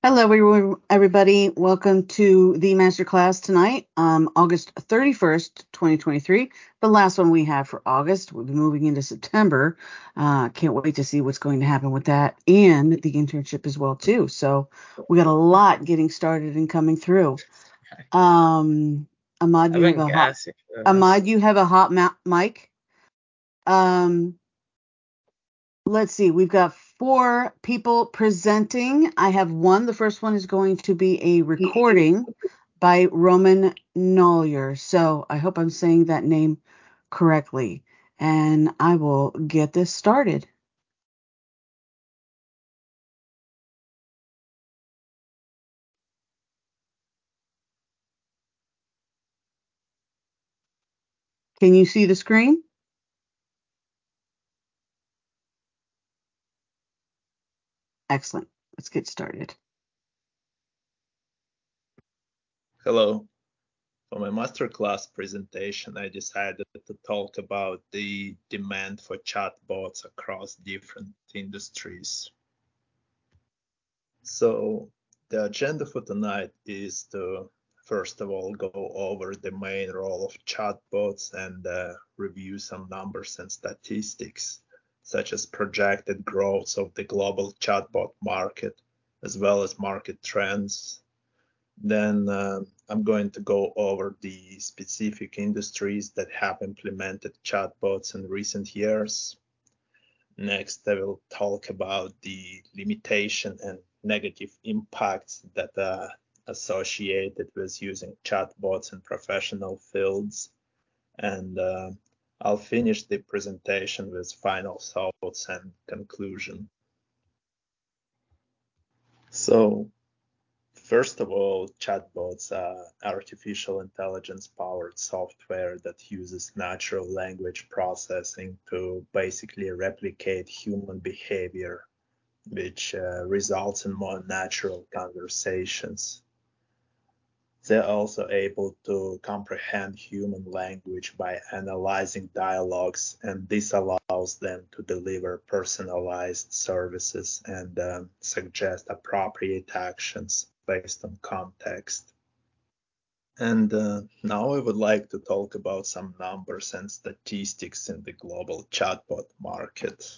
Hello, everybody. Welcome to the masterclass tonight, August 31st, 2023. The last one we have for August. We'll be moving into September. Can't wait to see what's going to happen with that and the internship as well, too. So we got a lot getting started and coming through. Ahmad, you have a hot Ahmad, you have a hot mic. Um, Let's see. We've got four people presenting. I have one. The first one is going to be a recording by Roman Nollier. So I hope I'm saying that name correctly. And I will get this started. Can you see the screen? Excellent. Let's get started. Hello. For my masterclass presentation, I decided to talk about the demand for chatbots across different industries. So the agenda for tonight is to, first of all, go over the main role of chatbots and review some numbers and statistics, such as projected growth of the global chatbot market, as well as market trends. Then I'm going to go over the specific industries that have implemented chatbots in recent years. Next, I will talk about the limitation and negative impacts that are associated with using chatbots in professional fields. And I'll finish the presentation with final thoughts and conclusion. So first of all, chatbots are artificial intelligence powered software that uses natural language processing to basically replicate human behavior, which results in more natural conversations. They're also able to comprehend human language by analyzing dialogues, and this allows them to deliver personalized services and suggest appropriate actions based on context. And now I would like to talk about some numbers and statistics in the global chatbot market.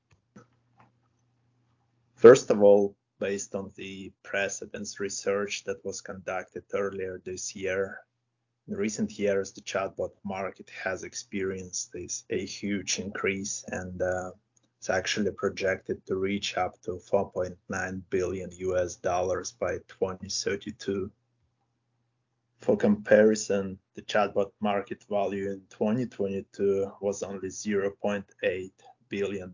First of all, based on the precedence research that was conducted earlier this year, in recent years, the chatbot market has experienced a huge increase, and it's actually projected to reach up to 4.9 billion US dollars by 2032. For comparison, the chatbot market value in 2022 was only $0.8 billion.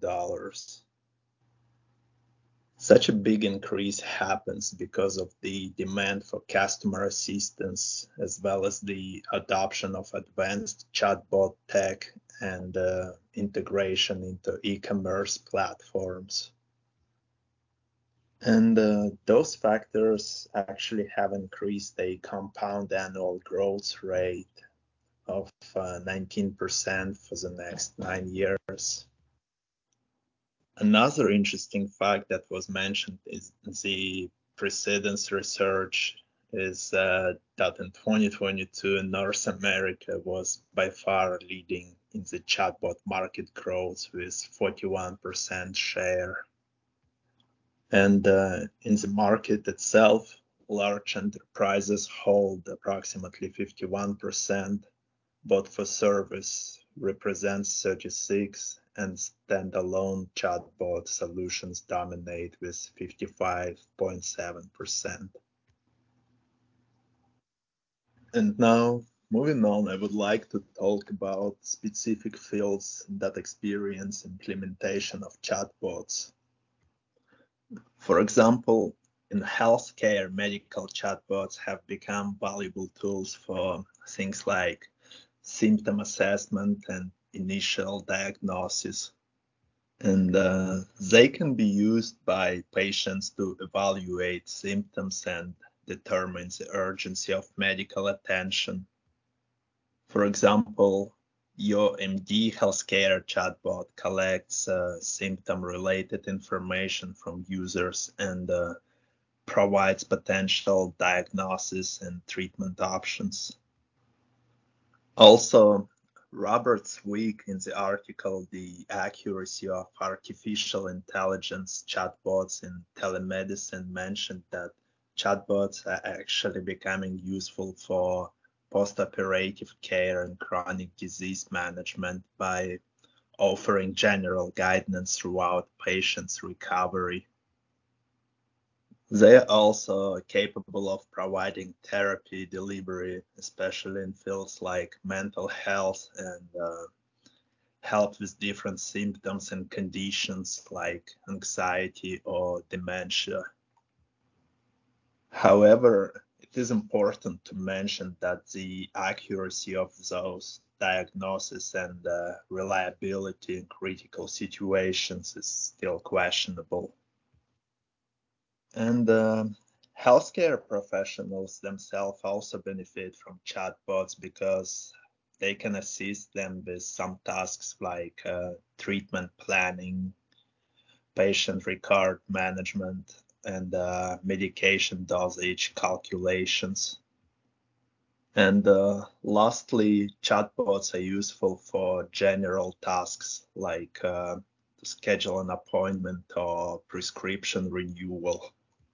Such a big increase happens because of the demand for customer assistance, as well as the adoption of advanced chatbot tech and integration into e-commerce platforms. And those factors actually have increased a compound annual growth rate of 19% for the next 9 years. Another interesting fact that was mentioned is the precedence research is that in 2022, North America was by far leading in the chatbot market growth with 41% share. And in the market itself, large enterprises hold approximately 51%, but for service represents 36, and standalone chatbot solutions dominate with 55.7%. And now, moving on, I would like to talk about specific fields that experience implementation of chatbots. For example, in healthcare, medical chatbots have become valuable tools for things like symptom assessment and initial diagnosis. And they can be used by patients to evaluate symptoms and determine the urgency of medical attention. For example, your MD healthcare chatbot collects symptom-related information from users and provides potential diagnosis and treatment options. Also, Roberts Week in the article, The Accuracy of Artificial Intelligence Chatbots in Telemedicine, mentioned that chatbots are actually becoming useful for post-operative care and chronic disease management by offering general guidance throughout patients' recovery. They are also capable of providing therapy delivery, especially in fields like mental health and help with different symptoms and conditions like anxiety or dementia. However, it is important to mention that the accuracy of those diagnoses and reliability in critical situations is still questionable. And healthcare professionals themselves also benefit from chatbots because they can assist them with some tasks like treatment planning, patient record management, and medication dosage calculations. And lastly, chatbots are useful for general tasks like to schedule an appointment or prescription renewal.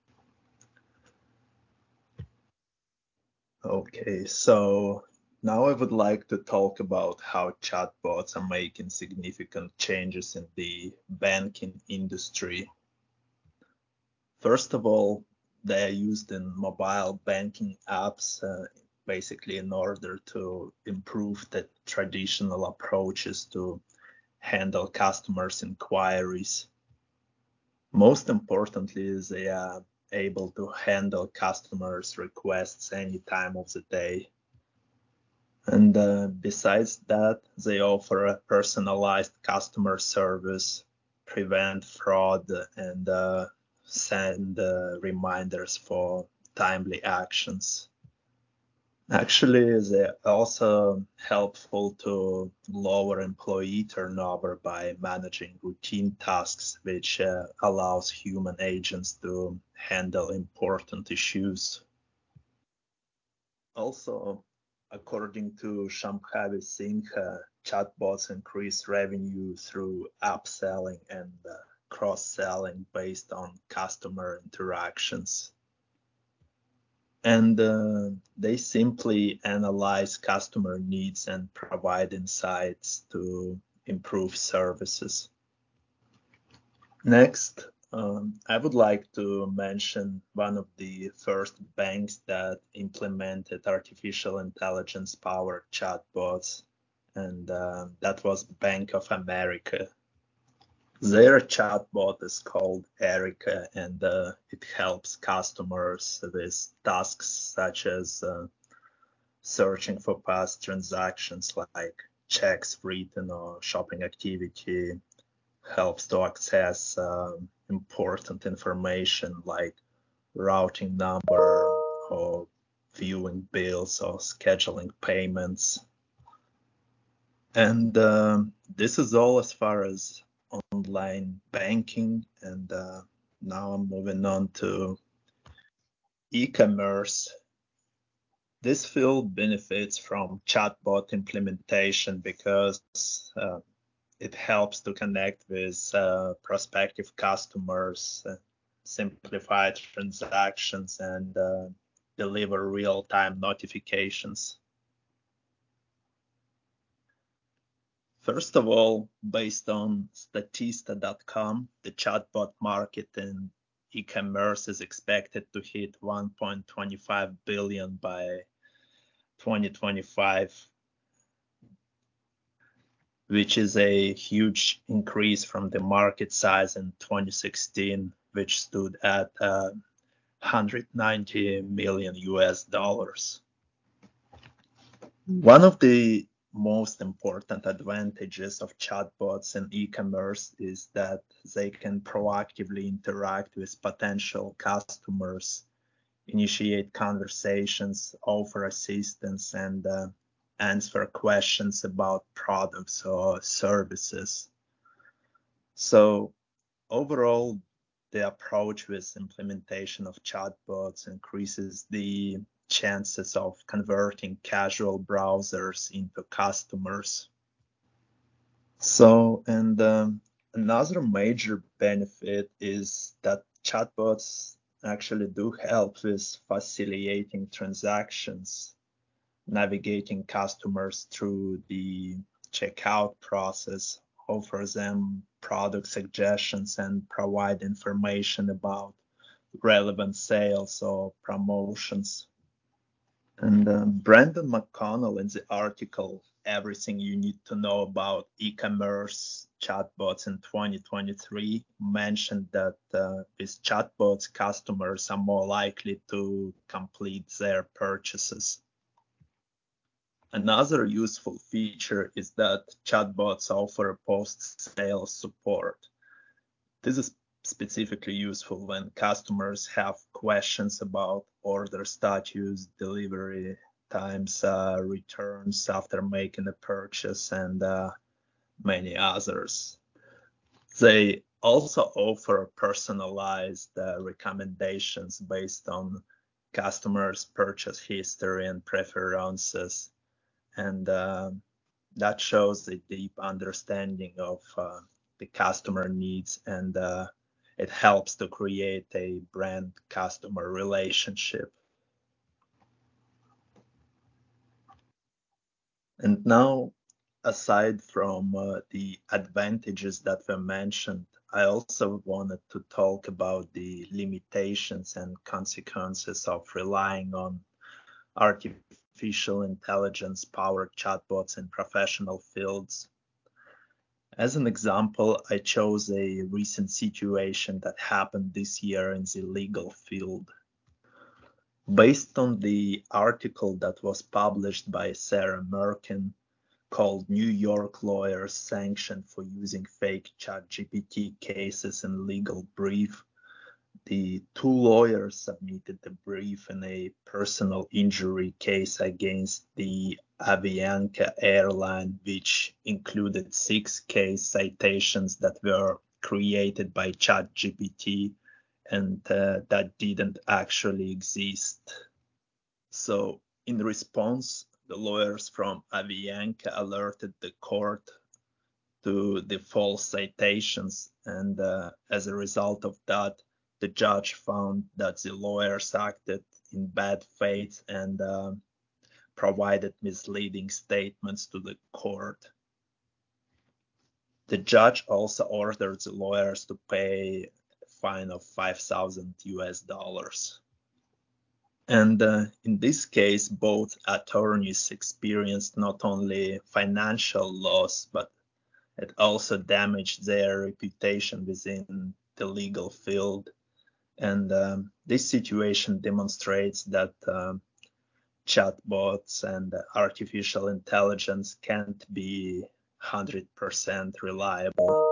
Okay, so now I would like to talk about how chatbots are making significant changes in the banking industry. First of all, they are used in mobile banking apps, basically in order to improve the traditional approaches to handle customers' inquiries. Most importantly, they are able to handle customers' requests any time of the day. And besides that, they offer a personalized customer service, prevent fraud, and send reminders for timely actions. Actually, they're also helpful to lower employee turnover by managing routine tasks, which allows human agents to handle important issues. Also, according to Shambhavi Singh, chatbots increase revenue through upselling and cross-selling based on customer interactions. And they simply analyze customer needs and provide insights to improve services. Next, I would like to mention one of the first banks that implemented artificial intelligence-powered chatbots, and that was Bank of America. Their chatbot is called Erica, and it helps customers with tasks such as searching for past transactions like checks written or shopping activity, helps to access important information like routing number or viewing bills or scheduling payments. And this is all as far as online banking, and now I'm moving on to e-commerce. This field benefits from chatbot implementation because it helps to connect with prospective customers, simplify transactions, and deliver real-time notifications. First of all, based on Statista.com, the chatbot market in e-commerce is expected to hit 1.25 billion by 2025, which is a huge increase from the market size in 2016, which stood at 190 million US dollars. One of the most important advantages of chatbots in e-commerce is that they can proactively interact with potential customers, initiate conversations, offer assistance, and answer questions about products or services. So overall, the approach with implementation of chatbots increases the chances of converting casual browsers into customers. So, and another major benefit is that chatbots actually do help with facilitating transactions, navigating customers through the checkout process, offer them product suggestions, and provide information about relevant sales or promotions. And Brandon McConnell in the article Everything You Need to Know About E-commerce Chatbots in 2023 mentioned that with chatbots, customers are more likely to complete their purchases. Another useful feature is that chatbots offer post-sale support. This is specifically useful when customers have questions about order status, delivery times, returns after making a purchase, and many others. They also offer personalized recommendations based on customers' purchase history and preferences, and that shows a deep understanding of the customer needs, and it helps to create a brand customer relationship. And now, aside from the advantages that were mentioned, I also wanted to talk about the limitations and consequences of relying on artificial intelligence powered chatbots in professional fields. As an example, I chose a recent situation that happened this year in the legal field. Based on the article that was published by Sarah Merkin called New York Lawyers Sanctioned for Using Fake ChatGPT Cases in Legal Brief, the two lawyers submitted the brief in a personal injury case against the Avianca airline, which included 6 case citations that were created by ChatGPT and that didn't actually exist. So in response, the lawyers from Avianca alerted the court to the false citations, and as a result of that, the judge found that the lawyers acted in bad faith and provided misleading statements to the court. The judge also ordered the lawyers to pay a fine of $5,000. And in this case, both attorneys experienced not only financial loss, but it also damaged their reputation within the legal field. And this situation demonstrates that chatbots and artificial intelligence can't be 100% reliable.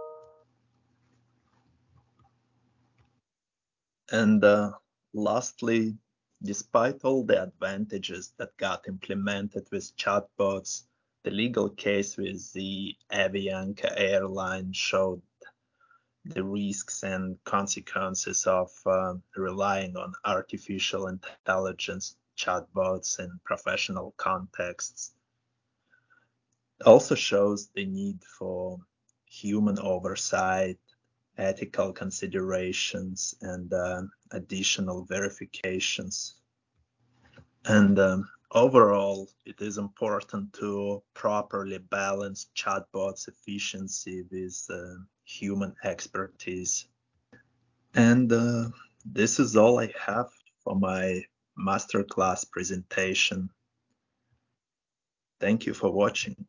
And lastly, despite all the advantages that got implemented with chatbots, the legal case with the Avianca airline showed the risks and consequences of relying on artificial intelligence chatbots in professional contexts. It also shows the need for human oversight, ethical considerations, and additional verifications. And overall, it is important to properly balance chatbots' efficiency with human expertise. And this is all I have for my masterclass presentation. Thank you for watching.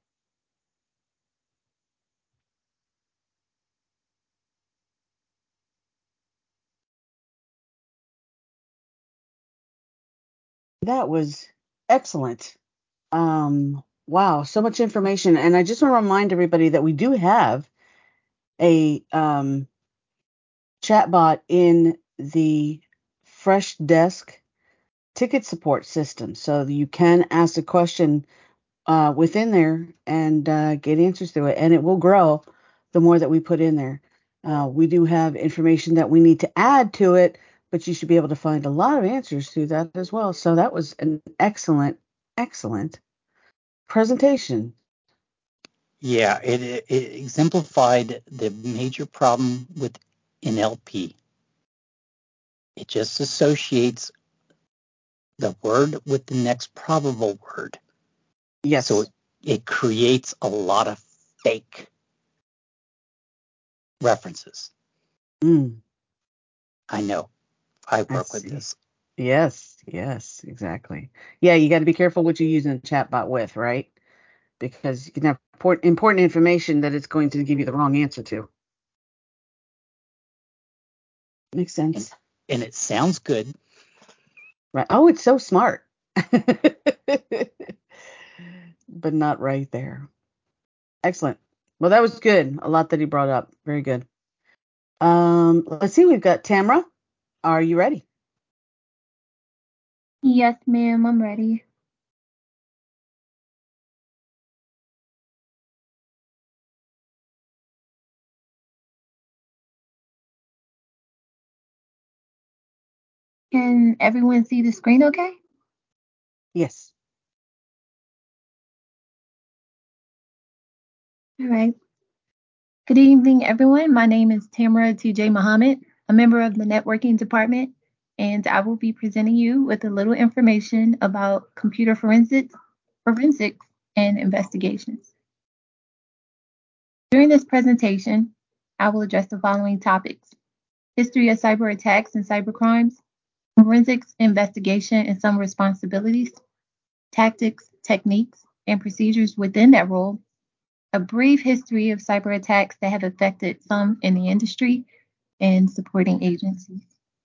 That was excellent. Wow, so much information. And I just want to remind everybody that we do have a chatbot in the Freshdesk ticket support system. So you can ask a question within there and get answers through it. And it will grow the more that we put in there. We do have information that we need to add to it, but you should be able to find a lot of answers through that as well. So that was an excellent, excellent presentation. Yeah, it exemplified the major problem with NLP. It just associates the word with the next probable word. Yes. So it creates a lot of fake references. I know. I work with this. Yes, exactly. Yeah, you got to be careful what you use in a chatbot with, right? Because you can have important information that it's going to give you the wrong answer to. Makes sense. And it sounds good. Right. Oh, it's so smart. But not right there. Excellent. Well, that was good. A lot that he brought up. Very good. Let's see. We've got Tamara. Are you ready? Yes, ma'am. I'm ready. Can everyone see the screen okay? Yes. All right. Good evening, everyone. My name is Tamara T.J. Muhammad, a member of the networking department, and I will be presenting you with a little information about computer forensics, and investigations. During this presentation, I will address the following topics: history of cyber attacks and cybercrimes, forensics, investigation, and some responsibilities, tactics, techniques, and procedures within that role, a brief history of cyber attacks that have affected some in the industry, and supporting agencies.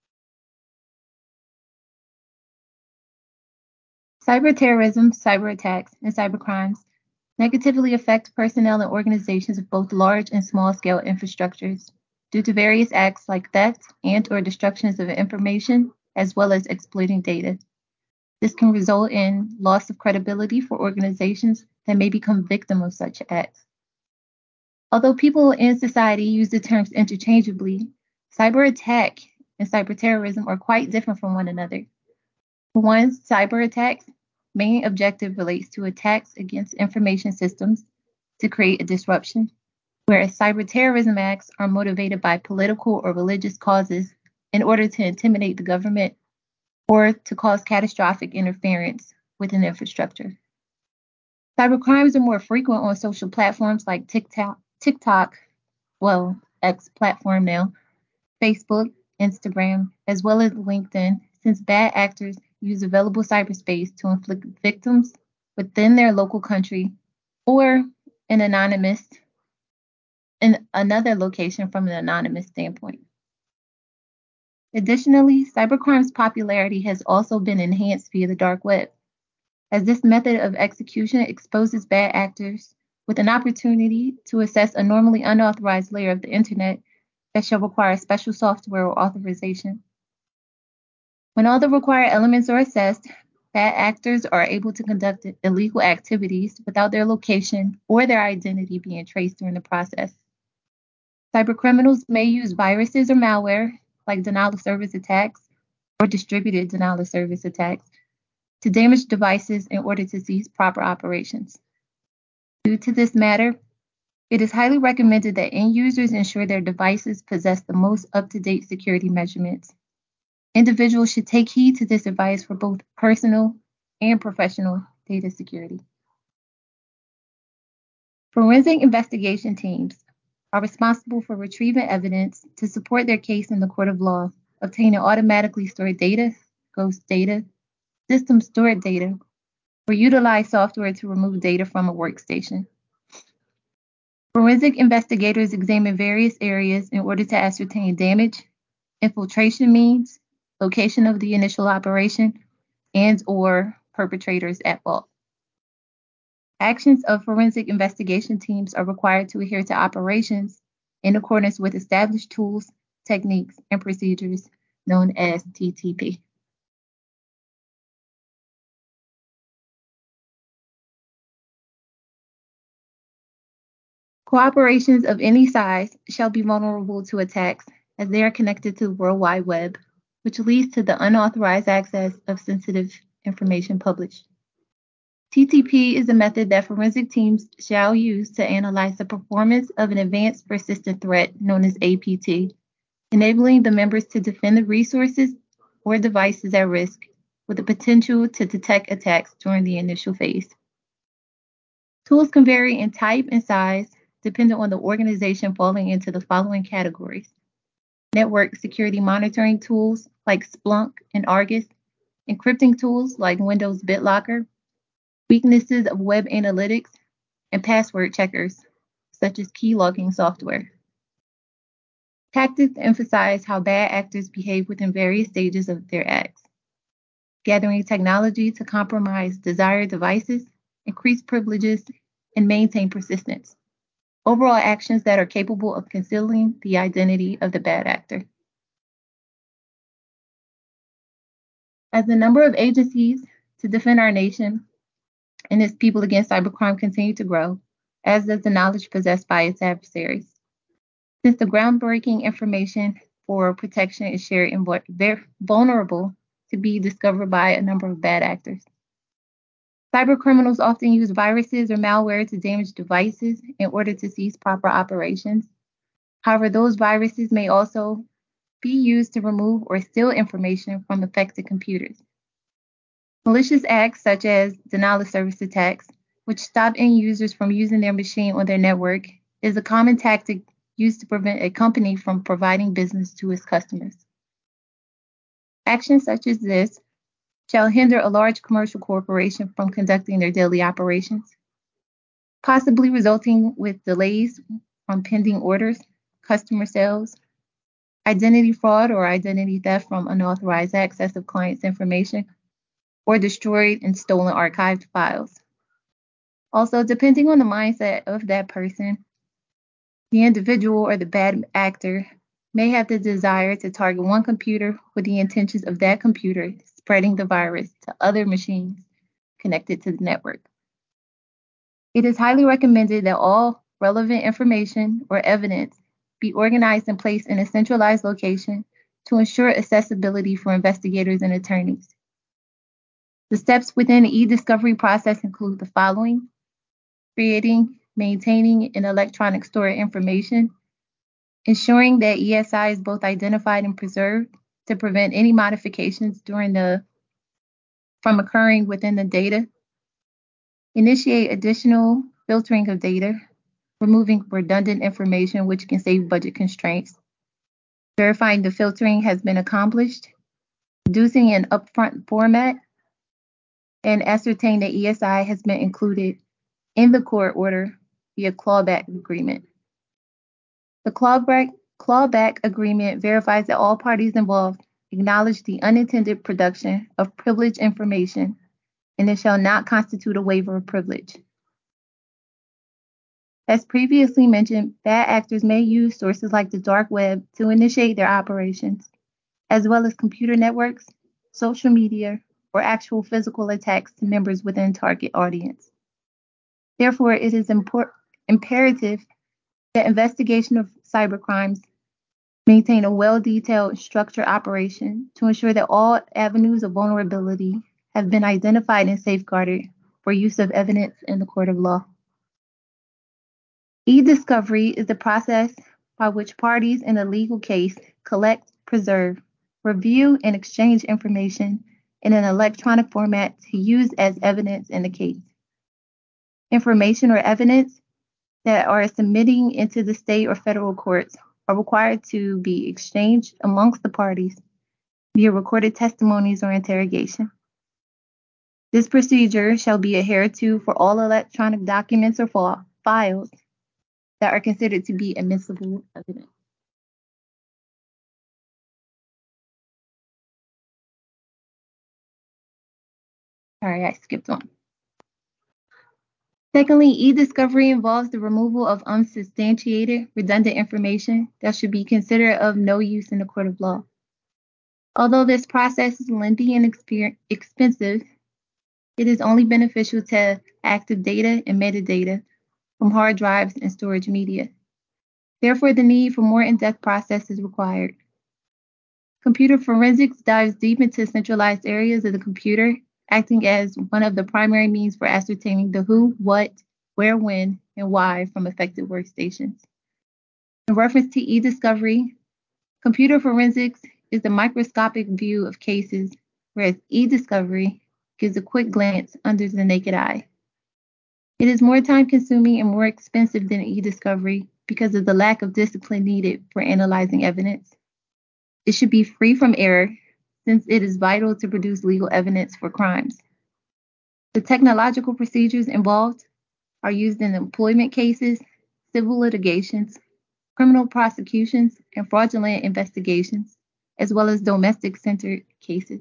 Cyber terrorism, cyber attacks, and cyber crimes negatively affect personnel and organizations of both large and small scale infrastructures due to various acts like theft and or destructions of information, as well as exploiting data. This can result in loss of credibility for organizations that may become victim of such acts. Although people in society use the terms interchangeably, cyber attack and cyber terrorism are quite different from one another. For one, cyber attacks' main objective relates to attacks against information systems to create a disruption, whereas cyber terrorism acts are motivated by political or religious causes in order to intimidate the government or to cause catastrophic interference with an infrastructure. Cyber crimes are more frequent on social platforms like TikTok, well, X platform now, Facebook, Instagram, as well as LinkedIn, since bad actors use available cyberspace to inflict victims within their local country or in another location from an anonymous standpoint. Additionally, cybercrime's popularity has also been enhanced via the dark web, as this method of execution exposes bad actors with an opportunity to access a normally unauthorized layer of the internet that shall require special software or authorization. When all the required elements are assessed, bad actors are able to conduct illegal activities without their location or their identity being traced during the process. Cybercriminals may use viruses or malware, like denial of service attacks or distributed denial of service attacks, to damage devices in order to cease proper operations. Due to this matter, it is highly recommended that end users ensure their devices possess the most up-to-date security measurements. Individuals should take heed to this advice for both personal and professional data security. Forensic investigation teams are responsible for retrieving evidence to support their case in the court of law, obtaining automatically stored data, ghost data, system stored data, or utilize software to remove data from a workstation. Forensic investigators examine various areas in order to ascertain damage, infiltration means, location of the initial operation, and or perpetrators at fault. Actions of forensic investigation teams are required to adhere to operations in accordance with established tools, techniques, and procedures known as TTP. Corporations of any size shall be vulnerable to attacks as they are connected to the World Wide Web, which leads to the unauthorized access of sensitive information published. TTP is a method that forensic teams shall use to analyze the performance of an advanced persistent threat known as APT, enabling the members to defend the resources or devices at risk with the potential to detect attacks during the initial phase. Tools can vary in type and size depending on the organization falling into the following categories: network security monitoring tools like Splunk and Argus, encrypting tools like Windows BitLocker, weaknesses of web analytics, and password checkers, such as keylogging software. Tactics emphasize how bad actors behave within various stages of their acts, gathering technology to compromise desired devices, increase privileges, and maintain persistence. Overall actions that are capable of concealing the identity of the bad actor. As the number of agencies to defend our nation and its people against cybercrime continue to grow, as does the knowledge possessed by its adversaries. Since the groundbreaking information for protection is shared and vulnerable to be discovered by a number of bad actors. Cybercriminals often use viruses or malware to damage devices in order to cease proper operations. However, those viruses may also be used to remove or steal information from affected computers. Malicious acts such as denial of service attacks, which stop end users from using their machine on their network, is a common tactic used to prevent a company from providing business to its customers. Actions such as this shall hinder a large commercial corporation from conducting their daily operations, possibly resulting with delays on pending orders, customer sales, identity fraud or identity theft from unauthorized access of clients' information, or destroyed and stolen archived files. Also, depending on the mindset of that person, the individual or the bad actor may have the desire to target one computer with the intentions of that computer spreading the virus to other machines connected to the network. It is highly recommended that all relevant information or evidence be organized and placed in a centralized location to ensure accessibility for investigators and attorneys. The steps within the e-discovery process include the following: creating, maintaining an electronic store of information, ensuring that ESI is both identified and preserved to prevent any modifications from occurring within the data, initiate additional filtering of data, removing redundant information which can save budget constraints, verifying the filtering has been accomplished, reducing an upfront format, and ascertain that ESI has been included in the court order via clawback agreement. The clawback agreement verifies that all parties involved acknowledge the unintended production of privileged information, and it shall not constitute a waiver of privilege. As previously mentioned, bad actors may use sources like the dark web to initiate their operations, as well as computer networks, social media, or actual physical attacks to members within target audience. Therefore, it is imperative that investigation of cybercrimes maintain a well-detailed structured operation to ensure that all avenues of vulnerability have been identified and safeguarded for use of evidence in the court of law. E-discovery is the process by which parties in a legal case collect, preserve, review, and exchange information in an electronic format to use as evidence in the case. Information or evidence that are submitting into the state or federal courts are required to be exchanged amongst the parties via recorded testimonies or interrogation. This procedure shall be adhered to for all electronic documents or files that are considered to be admissible evidence. Sorry, I skipped one. Secondly, e-discovery involves the removal of unsubstantiated, redundant information that should be considered of no use in the court of law. Although this process is lengthy and expensive, it is only beneficial to active data and metadata from hard drives and storage media. Therefore, the need for more in-depth process is required. Computer forensics dives deep into centralized areas of the computer, acting as one of the primary means for ascertaining the who, what, where, when, and why from affected workstations. In reference to e-discovery, computer forensics is the microscopic view of cases, whereas e-discovery gives a quick glance under the naked eye. It is more time-consuming and more expensive than e-discovery because of the lack of discipline needed for analyzing evidence. It should be free from error, since it is vital to produce legal evidence for crimes. The technological procedures involved are used in employment cases, civil litigations, criminal prosecutions, and fraudulent investigations, as well as domestic-centered cases.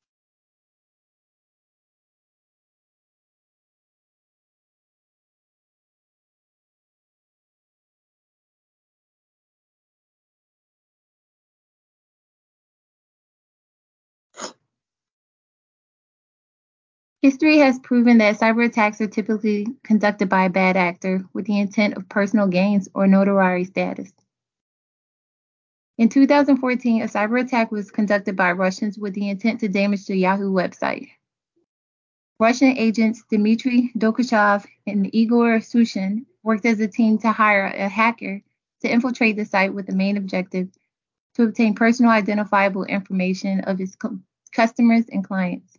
History has proven that cyber attacks are typically conducted by a bad actor with the intent of personal gains or notoriety status. In 2014, a cyber attack was conducted by Russians with the intent to damage the Yahoo website. Russian agents Dmitry Dokhachev and Igor Sushin worked as a team to hire a hacker to infiltrate the site with the main objective to obtain personal identifiable information of its customers and clients.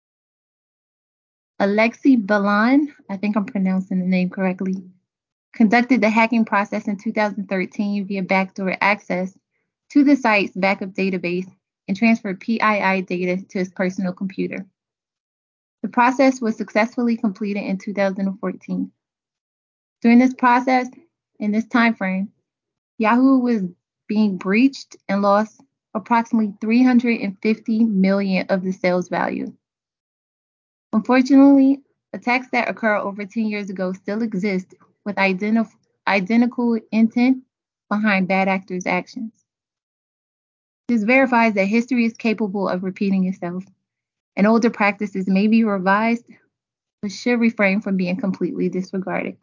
Alexei Balan, I think I'm pronouncing the name correctly, conducted the hacking process in 2013 via backdoor access to the site's backup database and transferred PII data to his personal computer. The process was successfully completed in 2014. During this process, in this time frame, Yahoo was being breached and lost approximately 350 million of the sales value. Unfortunately, attacks that occurred over 10 years ago still exist with identical intent behind bad actors' actions. This verifies that history is capable of repeating itself, and older practices may be revised, but should refrain from being completely disregarded.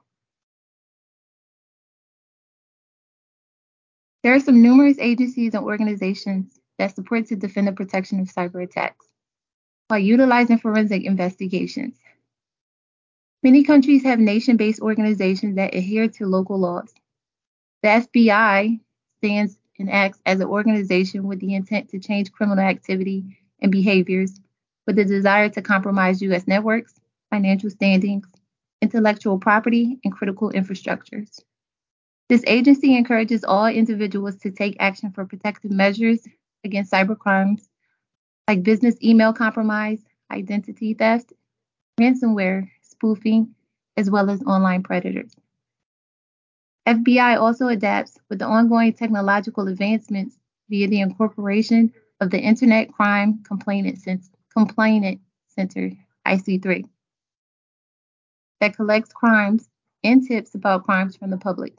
There are some numerous agencies and organizations that support to defend the protection of cyber attacks while utilizing forensic investigations. Many countries have nation-based organizations that adhere to local laws. The FBI stands and acts as an organization with the intent to change criminal activity and behaviors with the desire to compromise U.S. networks, financial standings, intellectual property, and critical infrastructures. This agency encourages all individuals to take action for protective measures against cybercrimes like business email compromise, identity theft, ransomware, spoofing, as well as online predators. FBI also adapts with the ongoing technological advancements via the incorporation of the Internet Crime Complainant Center, IC3, that collects crimes and tips about crimes from the public.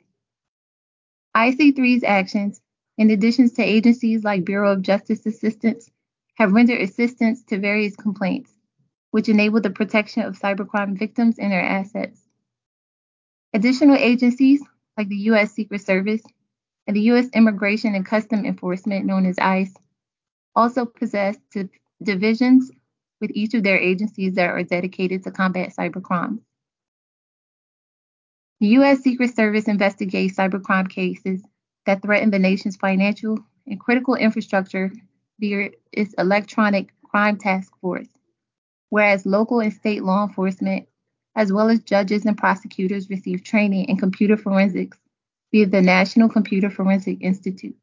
IC3's actions, in addition to agencies like Bureau of Justice Assistance, have rendered assistance to various complaints, which enable the protection of cybercrime victims and their assets. Additional agencies, like the U.S. Secret Service and the U.S. Immigration and Customs Enforcement, known as ICE, also possess divisions with each of their agencies that are dedicated to combat cybercrime. The U.S. Secret Service investigates cybercrime cases that threaten the nation's financial and critical infrastructure via its Electronic Crime Task Force, whereas local and state law enforcement, as well as judges and prosecutors, receive training in computer forensics via the National Computer Forensic Institute.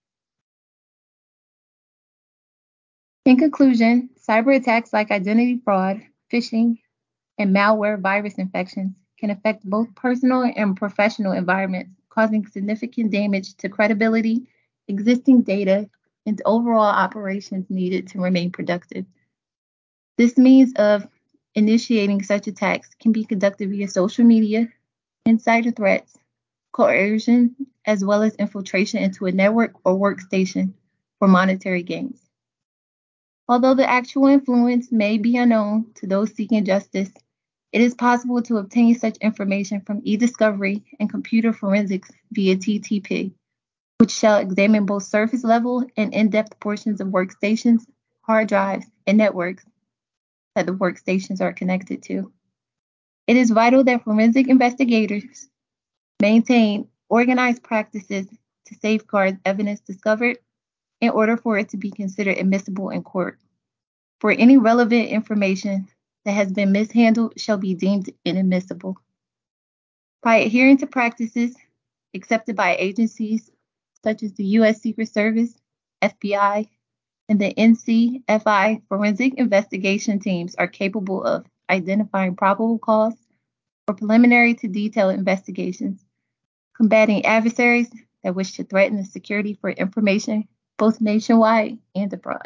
In conclusion, cyber attacks like identity fraud, phishing, and malware virus infections can affect both personal and professional environments, causing significant damage to credibility, existing data, and overall operations needed to remain productive. This means of initiating such attacks can be conducted via social media, insider threats, coercion, as well as infiltration into a network or workstation for monetary gains. Although the actual influence may be unknown to those seeking justice, It is possible to obtain such information from e-discovery and computer forensics via TTP, which shall examine both surface level and in-depth portions of workstations, hard drives, and networks that the workstations are connected to. It is vital that forensic investigators maintain organized practices to safeguard evidence discovered in order for it to be considered admissible in court. For any relevant information that has been mishandled shall be deemed inadmissible. By adhering to practices accepted by agencies such as the U.S. Secret Service, FBI, and the NCFI, forensic investigation teams are capable of identifying probable cause for preliminary to detailed investigations, combating adversaries that wish to threaten the security for information both nationwide and abroad.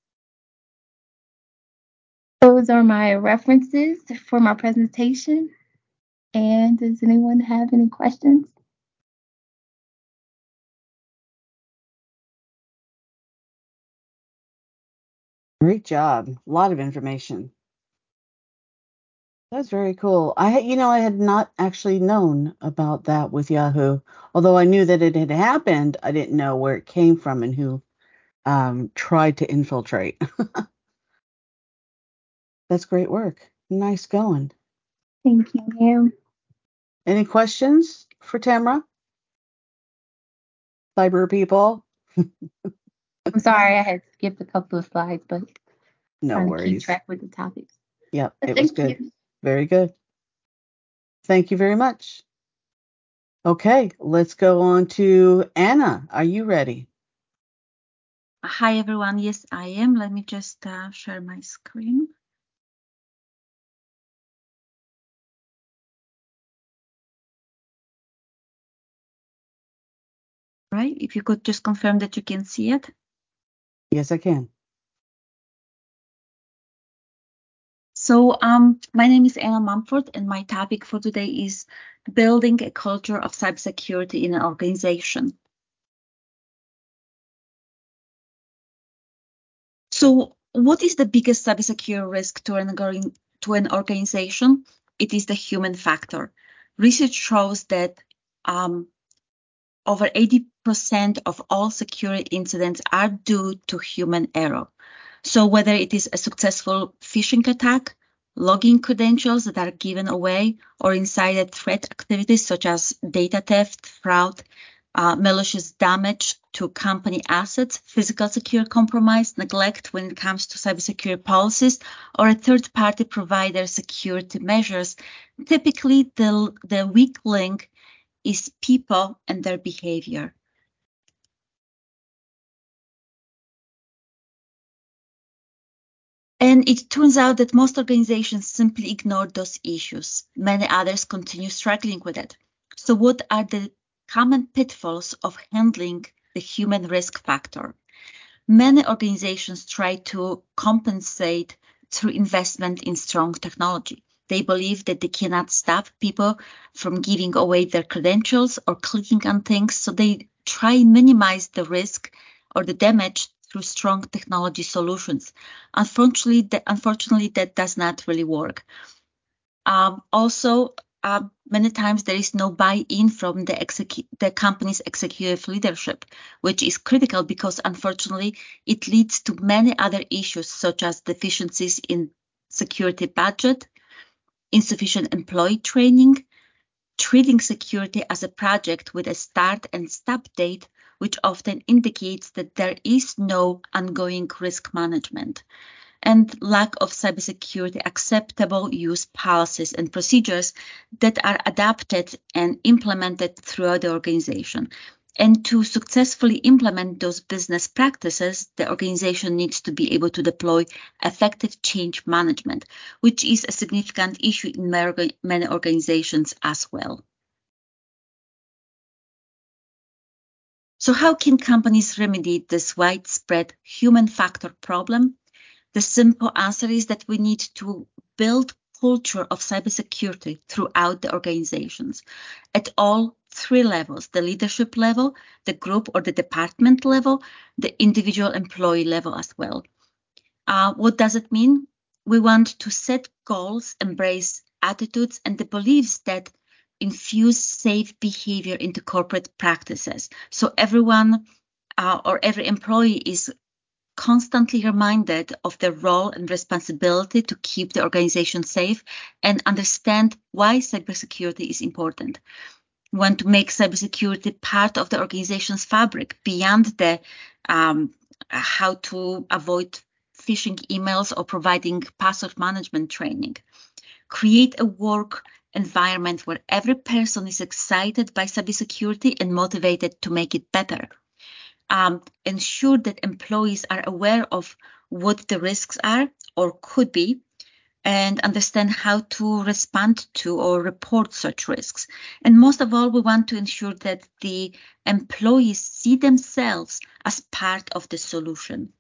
Those are my references for my presentation. And does anyone have any questions? Great job. A lot of information. That's very cool. I had not actually known about that with Yahoo. Although I knew that it had happened, I didn't know where it came from and who tried to infiltrate. That's great work. Nice going. Thank you, ma'am. Any questions for Tamara? Cyber people? I'm sorry I had skipped a couple of slides, but No trying worries. to keep track with the topics. Yep, But it was good. You. Very good. Thank you very much. Okay, let's go on to Anna. Are you ready? Hi, everyone. Yes, I am. Let me just share my screen. Right. If you could just confirm that you can see it. Yes, I can. So my name is Anna Mumford, and my topic for today is building a culture of cybersecurity in an organization. So what is the biggest cybersecurity risk to an organization? It is the human factor. Research shows that over 80% of all security incidents are due to human error. So whether it is a successful phishing attack, login credentials that are given away, or insider threat activities such as data theft, fraud, malicious damage to company assets, physical security compromise, neglect when it comes to cybersecurity policies, or a third-party provider security measures, typically the weak link is people and their behavior. And it turns out that most organizations simply ignore those issues. Many others continue struggling with it. So what are the common pitfalls of handling the human risk factor? Many organizations try to compensate through investment in strong technology. They believe that they cannot stop people from giving away their credentials or clicking on things, so they try and minimize the risk or the damage through strong technology solutions. Unfortunately, that does not really work. Many times there is no buy-in from the company's executive leadership, which is critical because unfortunately it leads to many other issues such as deficiencies in security budget, insufficient employee training, treating security as a project with a start and stop date, which often indicates that there is no ongoing risk management, and lack of cybersecurity acceptable use policies and procedures that are adapted and implemented throughout the organization. And to successfully implement those business practices, the organization needs to be able to deploy effective change management, which is a significant issue in many organizations as well. So how can companies remedy this widespread human factor problem? The simple answer is that we need to build culture of cybersecurity throughout the organizations at all three levels: the leadership level, the group or the department level, the individual employee level as well. What does it mean? We want to set goals, embrace attitudes, and the beliefs that infuse safe behavior into corporate practices. So everyone or every employee is constantly reminded of their role and responsibility to keep the organization safe and understand why cybersecurity is important. We want to make cybersecurity part of the organization's fabric beyond the how to avoid phishing emails or providing password management training. Create a work environment where every person is excited by cybersecurity and motivated to make it better. Ensure that employees are aware of what the risks are or could be, and understand how to respond to or report such risks. And most of all, we want to ensure that the employees see themselves as part of the solution.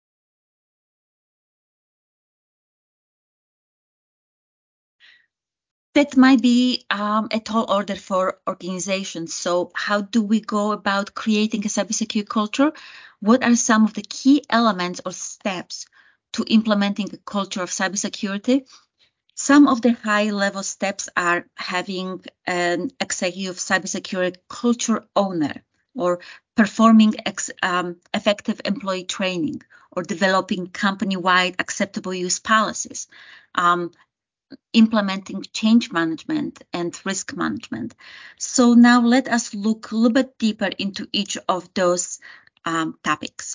That might be a tall order for organizations. So how do we go about creating a cybersecurity culture? What are some of the key elements or steps to implementing a culture of cybersecurity? Some of the high-level steps are having an executive cybersecurity culture owner, or performing effective employee training, or developing company-wide acceptable use policies, implementing change management and risk management. So now let us look a little bit deeper into each of those topics.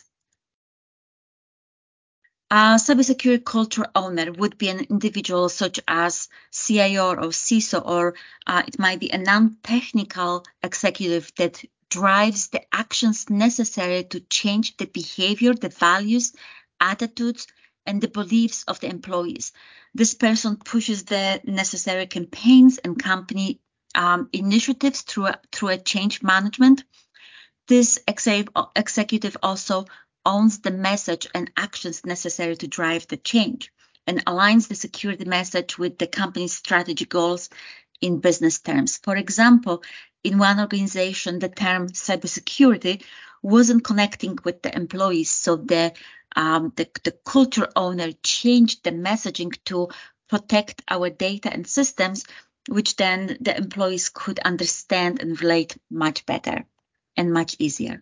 A cybersecurity culture owner would be an individual such as CIO or CISO, or it might be a non-technical executive that drives the actions necessary to change the behavior, the values, attitudes, and the beliefs of the employees. This person pushes the necessary campaigns and company initiatives through a change management. This executive also owns the message and actions necessary to drive the change and aligns the security message with the company's strategy goals in business terms. For example, in one organization, the term cybersecurity wasn't connecting with the employees, so the culture owner changed the messaging to protect our data and systems, which then the employees could understand and relate much better and much easier.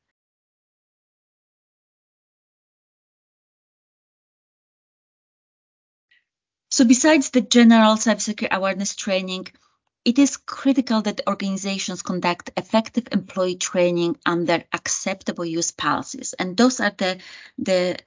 So besides the general cybersecurity awareness training, it is critical that organizations conduct effective employee training under acceptable use policies. And those are the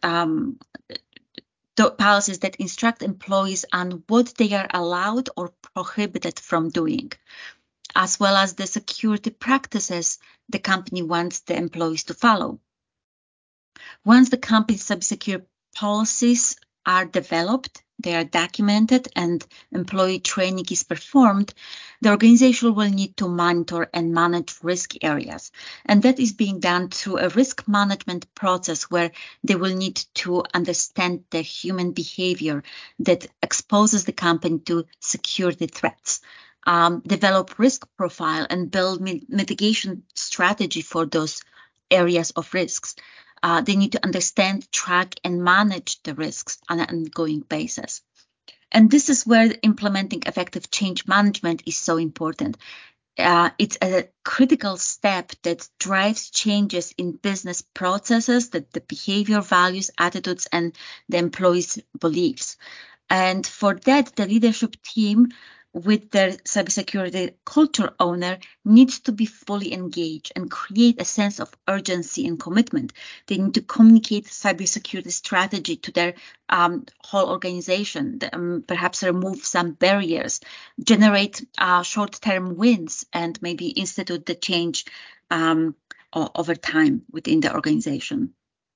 policies that instruct employees on what they are allowed or prohibited from doing, as well as the security practices the company wants the employees to follow. Once the company's cybersecurity policies are developed, they are documented, and employee training is performed, the organization will need to monitor and manage risk areas. And that is being done through a risk management process where they will need to understand the human behavior that exposes the company to security threats, develop risk profile, and build mitigation strategy for those areas of risks. They need to understand, track, and manage the risks on an ongoing basis. And this is where implementing effective change management is so important. It's a critical step that drives changes in business processes, the behavior, values, attitudes, and the employees' beliefs. And for that, the leadership team with their cybersecurity culture owner needs to be fully engaged and create a sense of urgency and commitment. They need to communicate cybersecurity strategy to their whole organization, perhaps remove some barriers, generate short-term wins, and maybe institute the change over time within the organization.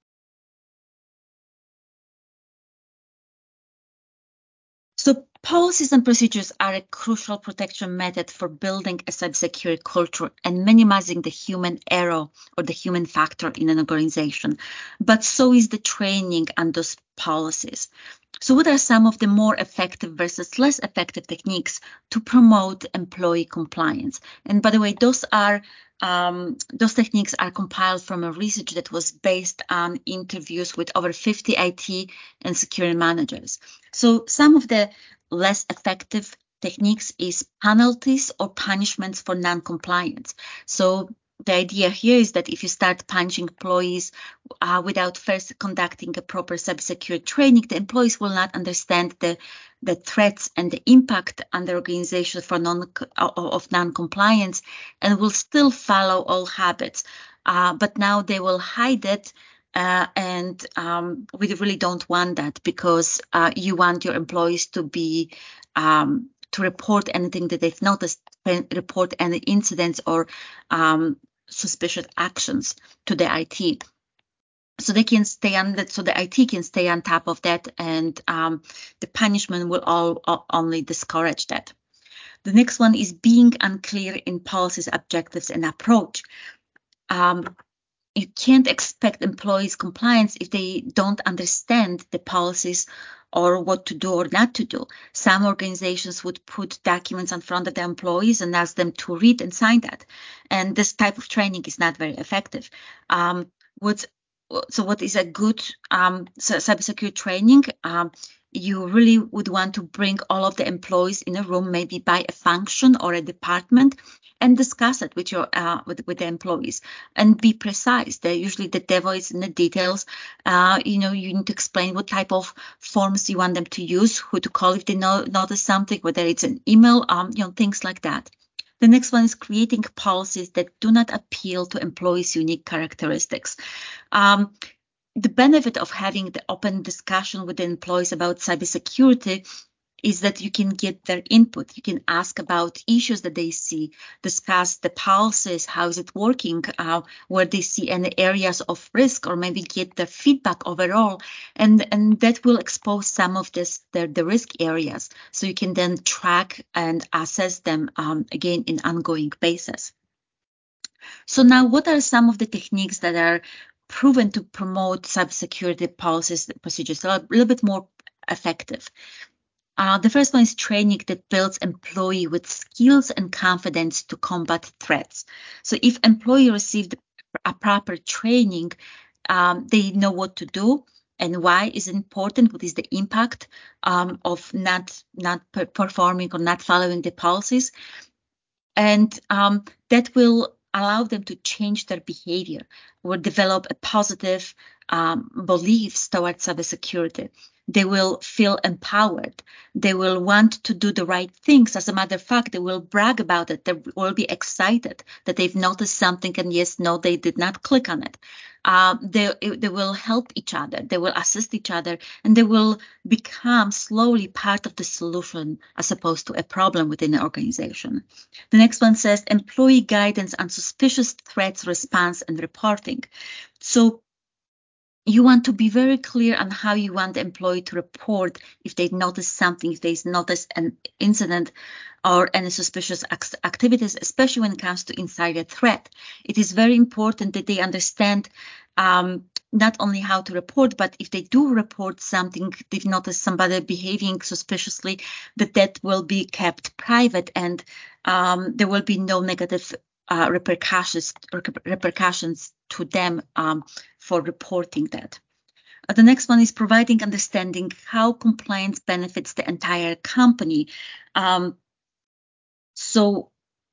So policies and procedures are a crucial protection method for building a cybersecurity culture and minimizing the human error or the human factor in an organization. But so is the training and those policies. So what are some of the more effective versus less effective techniques to promote employee compliance? And by the way, those techniques are compiled from a research that was based on interviews with over 50 IT and security managers. So some of the less effective techniques is penalties or punishments for non-compliance. So the idea here is that if you start punishing employees without first conducting a proper cybersecurity training, the employees will not understand the threats and the impact on the organization for non-compliance, and will still follow all habits. But now they will hide it, and we really don't want that, because you want your employees to be to report anything that they've noticed, report any incidents or suspicious actions to the IT. So they can stay on that, so the IT can stay on top of that, and the punishment will only discourage that. The next one is being unclear in policies, objectives, and approach. You can't expect employees' compliance if they don't understand the policies or what to do or not to do. Some organizations would put documents in front of the employees and ask them to read and sign that. And this type of training is not very effective. So what is a good cybersecurity training? You really would want to bring all of the employees in a room, maybe by a function or a department, and discuss it with your with the employees, and be precise. Usually the devil is in the details. You need to explain what type of forms you want them to use, who to call if they notice something, whether it's an email, things like that. The next one is creating policies that do not appeal to employees' unique characteristics. The benefit of having the open discussion with the employees about cybersecurity is that you can get their input. You can ask about issues that they see, discuss the policies, how is it working, where they see any areas of risk, or maybe get their feedback overall, and that will expose some of the risk areas, so you can then track and assess them again in ongoing basis. So now, what are some of the techniques that are proven to promote cybersecurity policies and procedures a little bit more effective? The first one is training that builds employee with skills and confidence to combat threats. So if employee received a proper training, they know what to do and why is important, what is the impact of not performing or not following the policies. And that will allow them to change their behavior or develop a positive beliefs towards cybersecurity. They will feel empowered. They will want to do the right things. As a matter of fact, they will brag about it. They will be excited that they've noticed something and yes, no, they did not click on it. They will help each other. They will assist each other, and they will become slowly part of the solution as opposed to a problem within the organization. The next one says employee guidance on suspicious threats response and reporting. So you want to be very clear on how you want the employee to report if they notice something, if they notice an incident or any suspicious activities, especially when it comes to insider threat. It is very important that they understand not only how to report, but if they do report something, they've noticed somebody behaving suspiciously, that will be kept private, and there will be no negative repercussions to them for reporting that. The next one is providing understanding how compliance benefits the entire company. So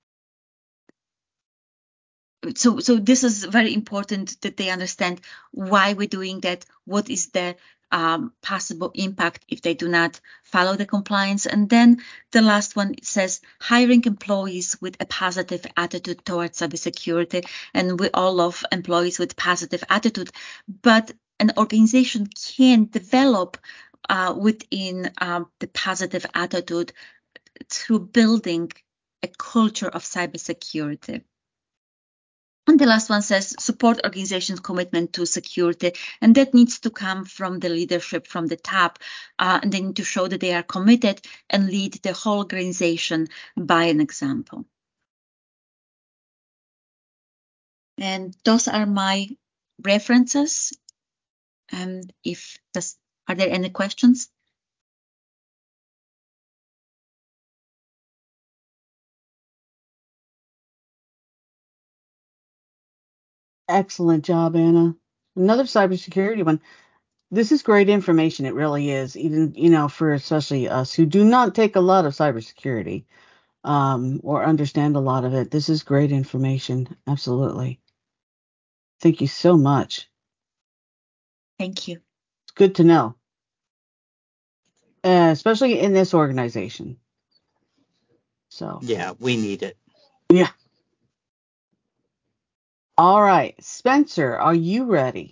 this is very important that they understand why we're doing that, what is the possible impact if they do not follow the compliance. And then the last one, it says hiring employees with a positive attitude towards cybersecurity. And we all love employees with positive attitude, but an organization can develop within the positive attitude through building a culture of cybersecurity. And the last one says support organizations' commitment to security, and that needs to come from the leadership from the top, and they need to show that they are committed and lead the whole organization by an example. And those are my references. And are there any questions? Excellent job, Anna. Another cybersecurity one. This is great information. It really is. Even, for especially us who do not take a lot of cybersecurity, or understand a lot of it. This is great information. Absolutely. Thank you so much. Thank you. It's good to know, especially in this organization. So. Yeah, we need it. Yeah. All right. Spencer, are you ready?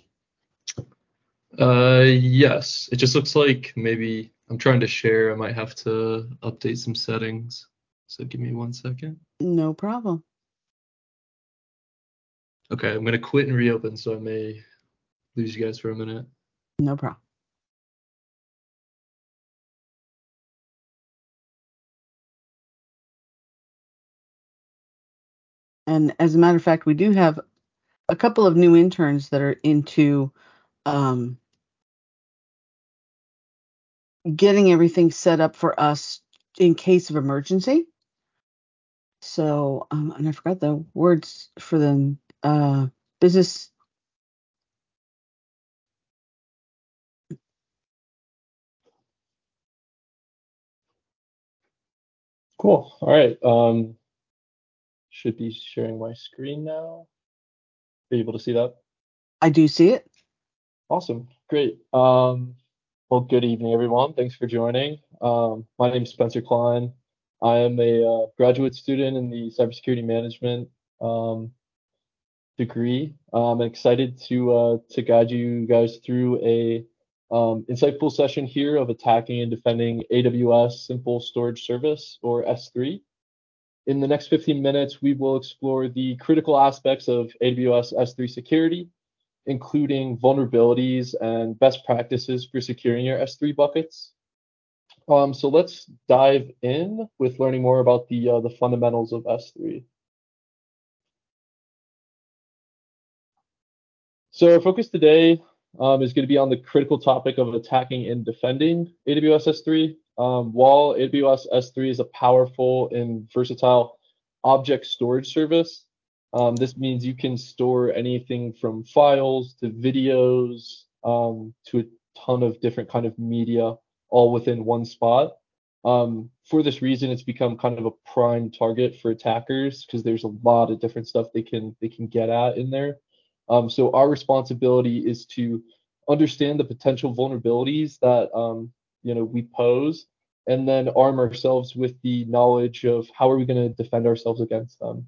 Yes. It just looks like maybe I'm trying to share. I might have to update some settings. So give me 1 second. No problem. Okay, I'm gonna quit and reopen, so I may lose you guys for a minute. No problem. And as a matter of fact, we do have a couple of new interns that are into getting everything set up for us in case of emergency. So, and I forgot the words for them. Business. Cool. All right. Should be sharing my screen now. Are you able to see that? I do see it. Awesome. Great. Well, good evening, everyone. Thanks for joining. My name is Spencer Klein. I am a graduate student in the cybersecurity management degree. I'm excited to guide you guys through a insightful session here of attacking and defending AWS Simple Storage Service, or S3. In the next 15 minutes, we will explore the critical aspects of AWS S3 security, including vulnerabilities and best practices for securing your S3 buckets. So let's dive in with learning more about the fundamentals of S3. So our focus today is going to be on the critical topic of attacking and defending AWS S3. While AWS S3 is a powerful and versatile object storage service, this means you can store anything from files to videos to a ton of different kind of media all within one spot. For this reason, it's become kind of a prime target for attackers because there's a lot of different stuff they can get at in there. So our responsibility is to understand the potential vulnerabilities that we pose, and then arm ourselves with the knowledge of how are we going to defend ourselves against them.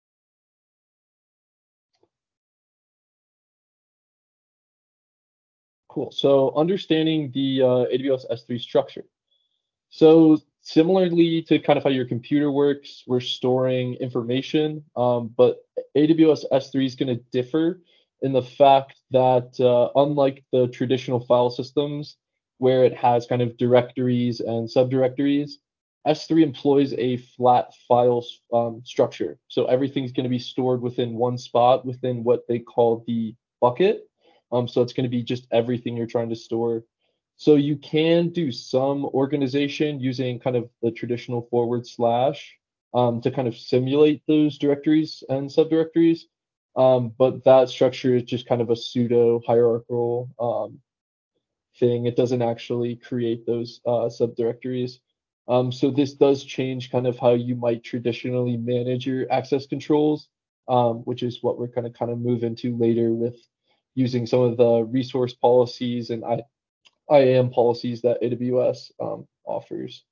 Cool. So understanding the AWS S3 structure. So similarly to kind of how your computer works, we're storing information, but AWS S3 is going to differ in the fact that unlike the traditional file systems where it has kind of directories and subdirectories, S3 employs a flat file structure. So everything's going to be stored within one spot within what they call the bucket. So it's going to be just everything you're trying to store. So you can do some organization using kind of the traditional forward slash to kind of simulate those directories and subdirectories. But that structure is just kind of a pseudo hierarchical thing. It doesn't actually create those subdirectories. So this does change kind of how you might traditionally manage your access controls, which is what we're going to kind of move into later with using some of the resource policies and IAM policies that AWS offers.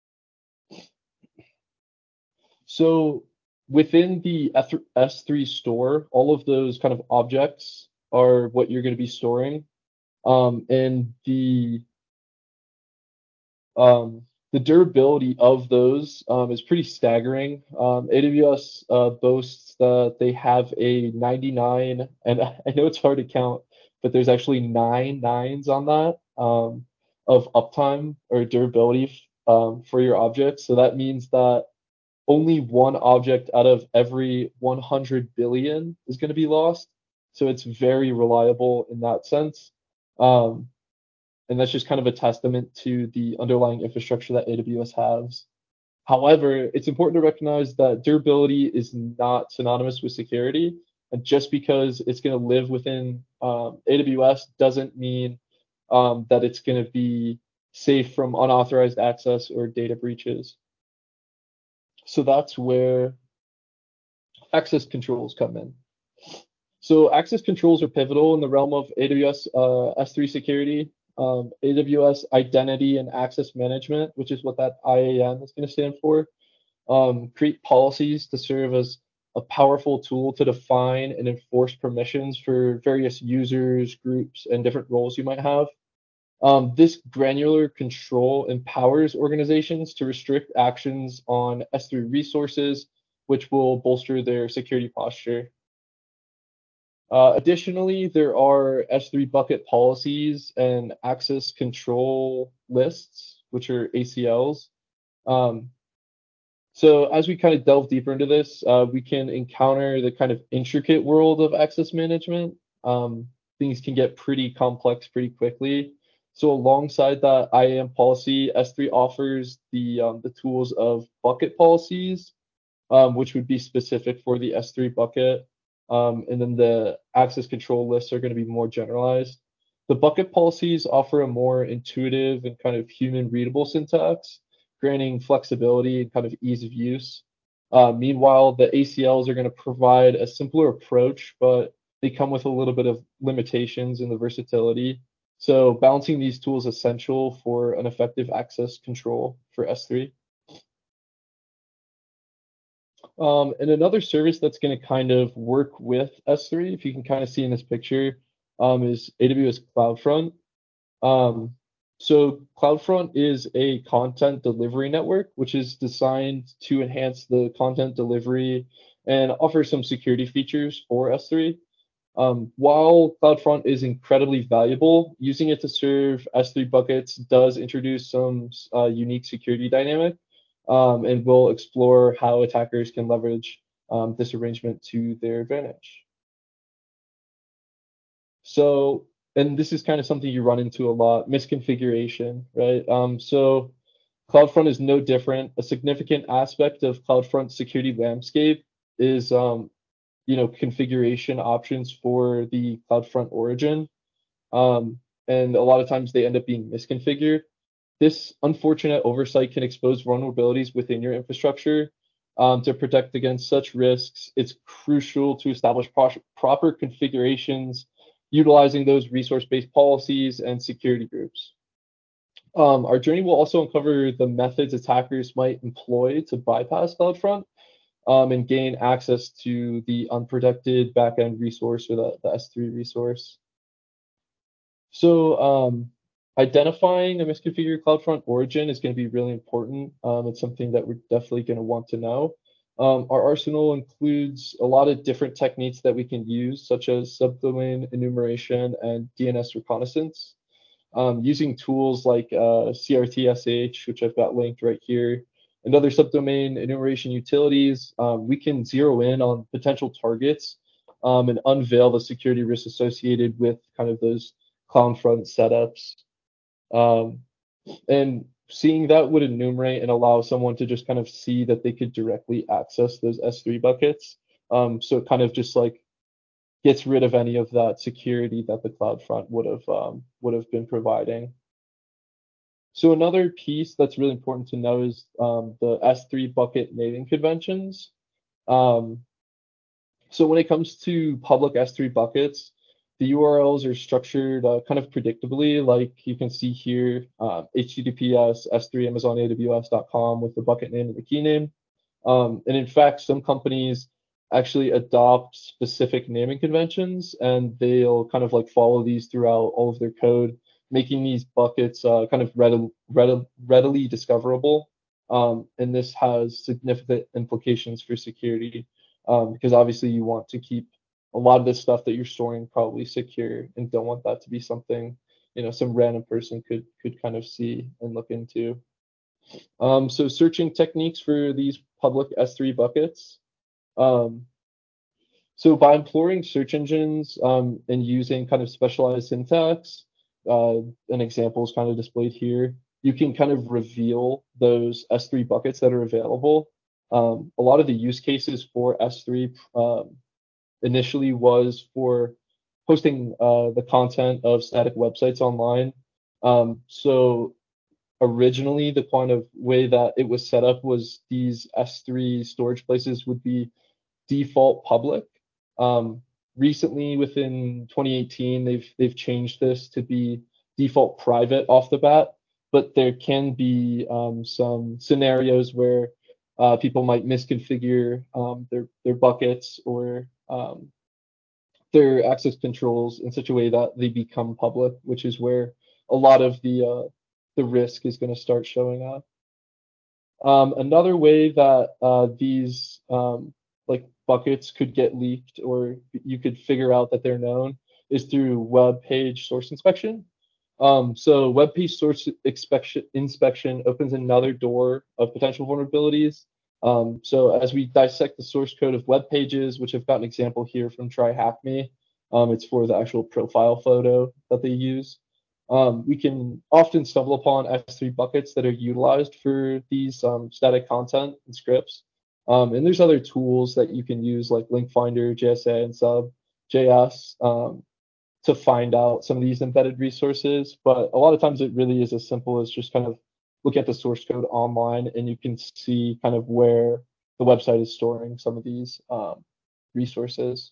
So within the S3 store, all of those kind of objects are what you're going to be storing. And the durability of those is pretty staggering. AWS boasts that they have a 99, and I know it's hard to count, but there's actually 9 nines on that of uptime or durability for your objects. So that means that only one object out of every 100 billion is going to be lost. So it's very reliable in that sense. And that's just kind of a testament to the underlying infrastructure that AWS has. However, it's important to recognize that durability is not synonymous with security. And just because it's going to live within AWS doesn't mean that it's going to be safe from unauthorized access or data breaches. So that's where access controls come in. So access controls are pivotal in the realm of AWS S3 security. AWS Identity and Access Management, which is what that IAM is going to stand for, create policies to serve as a powerful tool to define and enforce permissions for various users, groups, and different roles you might have. This granular control empowers organizations to restrict actions on S3 resources, which will bolster their security posture. Additionally, there are S3 bucket policies and access control lists, which are ACLs. So as we kind of delve deeper into this, we can encounter the kind of intricate world of access management. Things can get pretty complex pretty quickly. So alongside that IAM policy, S3 offers the tools of bucket policies, which would be specific for the S3 bucket. And then the access control lists are going to be more generalized. The bucket policies offer a more intuitive and kind of human readable syntax, granting flexibility and kind of ease of use. Meanwhile, the ACLs are going to provide a simpler approach, but they come with a little bit of limitations in the versatility. So balancing these tools is essential for an effective access control for S3. And another service that's going to kind of work with S3, if you can kind of see in this picture, is AWS CloudFront. So CloudFront is a content delivery network, which is designed to enhance the content delivery and offer some security features for S3. While CloudFront is incredibly valuable, using it to serve S3 buckets does introduce some unique security dynamic, and we'll explore how attackers can leverage this arrangement to their advantage. So, and this is kind of something you run into a lot, misconfiguration, right? So CloudFront is no different. A significant aspect of CloudFront's security landscape is configuration options for the CloudFront origin. And a lot of times they end up being misconfigured. This unfortunate oversight can expose vulnerabilities within your infrastructure. To protect against such risks, it's crucial to establish proper configurations, utilizing those resource-based policies and security groups. Our journey will also uncover the methods attackers might employ to bypass CloudFront and gain access to the unprotected backend resource or the S3 resource. So identifying a misconfigured CloudFront origin is going to be really important. It's something that we're definitely going to want to know. Our arsenal includes a lot of different techniques that we can use, such as subdomain enumeration and DNS reconnaissance. Using tools like CRTSH, which I've got linked right here, and other subdomain enumeration utilities, we can zero in on potential targets and unveil the security risks associated with kind of those CloudFront setups. And seeing that would enumerate and allow someone to just kind of see that they could directly access those S3 buckets. So it kind of just like gets rid of any of that security that the CloudFront would have been providing. So another piece that's really important to know is the S3 bucket naming conventions. So when it comes to public S3 buckets, the URLs are structured kind of predictably, like you can see here, HTTPS s3amazonaws.com with the bucket name and the key name. And in fact, some companies actually adopt specific naming conventions, and they'll kind of like follow these throughout all of their code, making these buckets kind of readily discoverable. And this has significant implications for security, because obviously you want to keep a lot of this stuff that you're storing probably secure and don't want that to be something, some random person could kind of see and look into. So searching techniques for these public S3 buckets. So by employing search engines and using kind of specialized syntax, an example is kind of displayed here, you can kind of reveal those S3 buckets that are available. A lot of the use cases for S3 initially was for hosting the content of static websites online. So originally, the kind of way that it was set up was these S3 storage places would be default public. Recently, within 2018, they've changed this to be default private off the bat, but there can be some scenarios where people might misconfigure their buckets or their access controls in such a way that they become public, which is where a lot of the risk is going to start showing up. Another way that these like buckets could get leaked or you could figure out that they're known is through web page source inspection. So web page source inspection opens another door of potential vulnerabilities. So as we dissect the source code of web pages, which I've got an example here from TryHackMe, it's for the actual profile photo that they use. We can often stumble upon S3 buckets that are utilized for these static content and scripts. And there's other tools that you can use like Link Finder, JSA, and Sub.js to find out some of these embedded resources. But a lot of times it really is as simple as just kind of look at the source code online and you can see kind of where the website is storing some of these resources.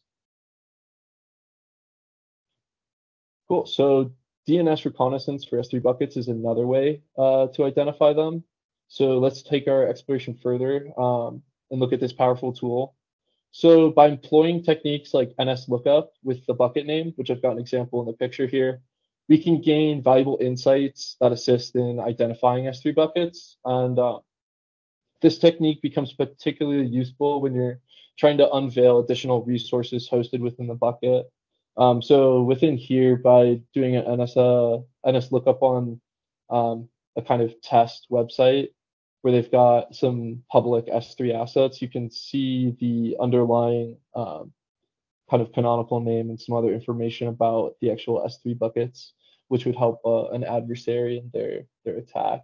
Cool. So DNS reconnaissance for S3 buckets is another way to identify them. So let's take our exploration further and look at this powerful tool. So by employing techniques like NSLOOKUP with the bucket name, which I've got an example in the picture here, we can gain valuable insights that assist in identifying S3 buckets. And this technique becomes particularly useful when you're trying to unveil additional resources hosted within the bucket. So within here, by doing an NSLOOKUP on a kind of test website where they've got some public S3 assets, you can see the underlying kind of canonical name and some other information about the actual S3 buckets, which would help an adversary in their attack.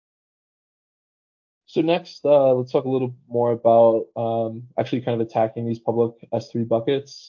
So next, let's talk a little more about actually kind of attacking these public S3 buckets.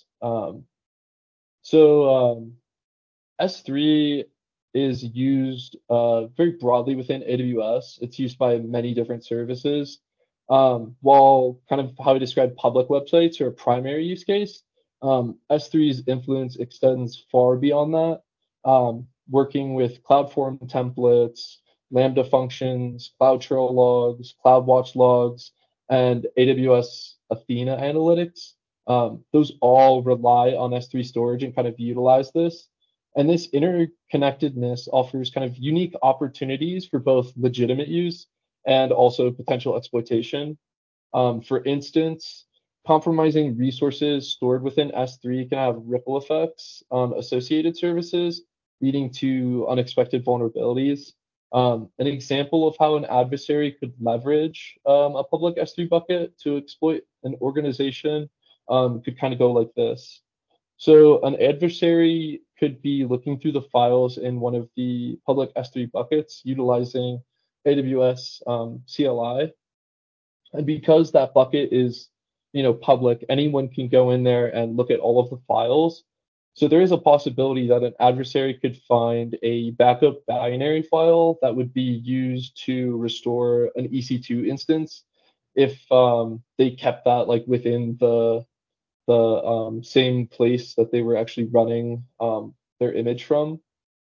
S3 is used very broadly within AWS. It's used by many different services. While kind of how we describe public websites are a primary use case, S3's influence extends far beyond that, working with CloudForm templates, Lambda functions, CloudTrail logs, CloudWatch logs, and AWS Athena analytics. Those all rely on S3 storage and kind of utilize this. And this interconnectedness offers kind of unique opportunities for both legitimate use and also potential exploitation. For instance, compromising resources stored within S3 can have ripple effects on associated services, leading to unexpected vulnerabilities. An example of how an adversary could leverage a public S3 bucket to exploit an organization could kind of go like this. So an adversary could be looking through the files in one of the public S3 buckets utilizing AWS CLI. And because that bucket is, public, anyone can go in there and look at all of the files. So there is a possibility that an adversary could find a backup binary file that would be used to restore an EC2 instance if they kept that like within the same place that they were actually running their image from.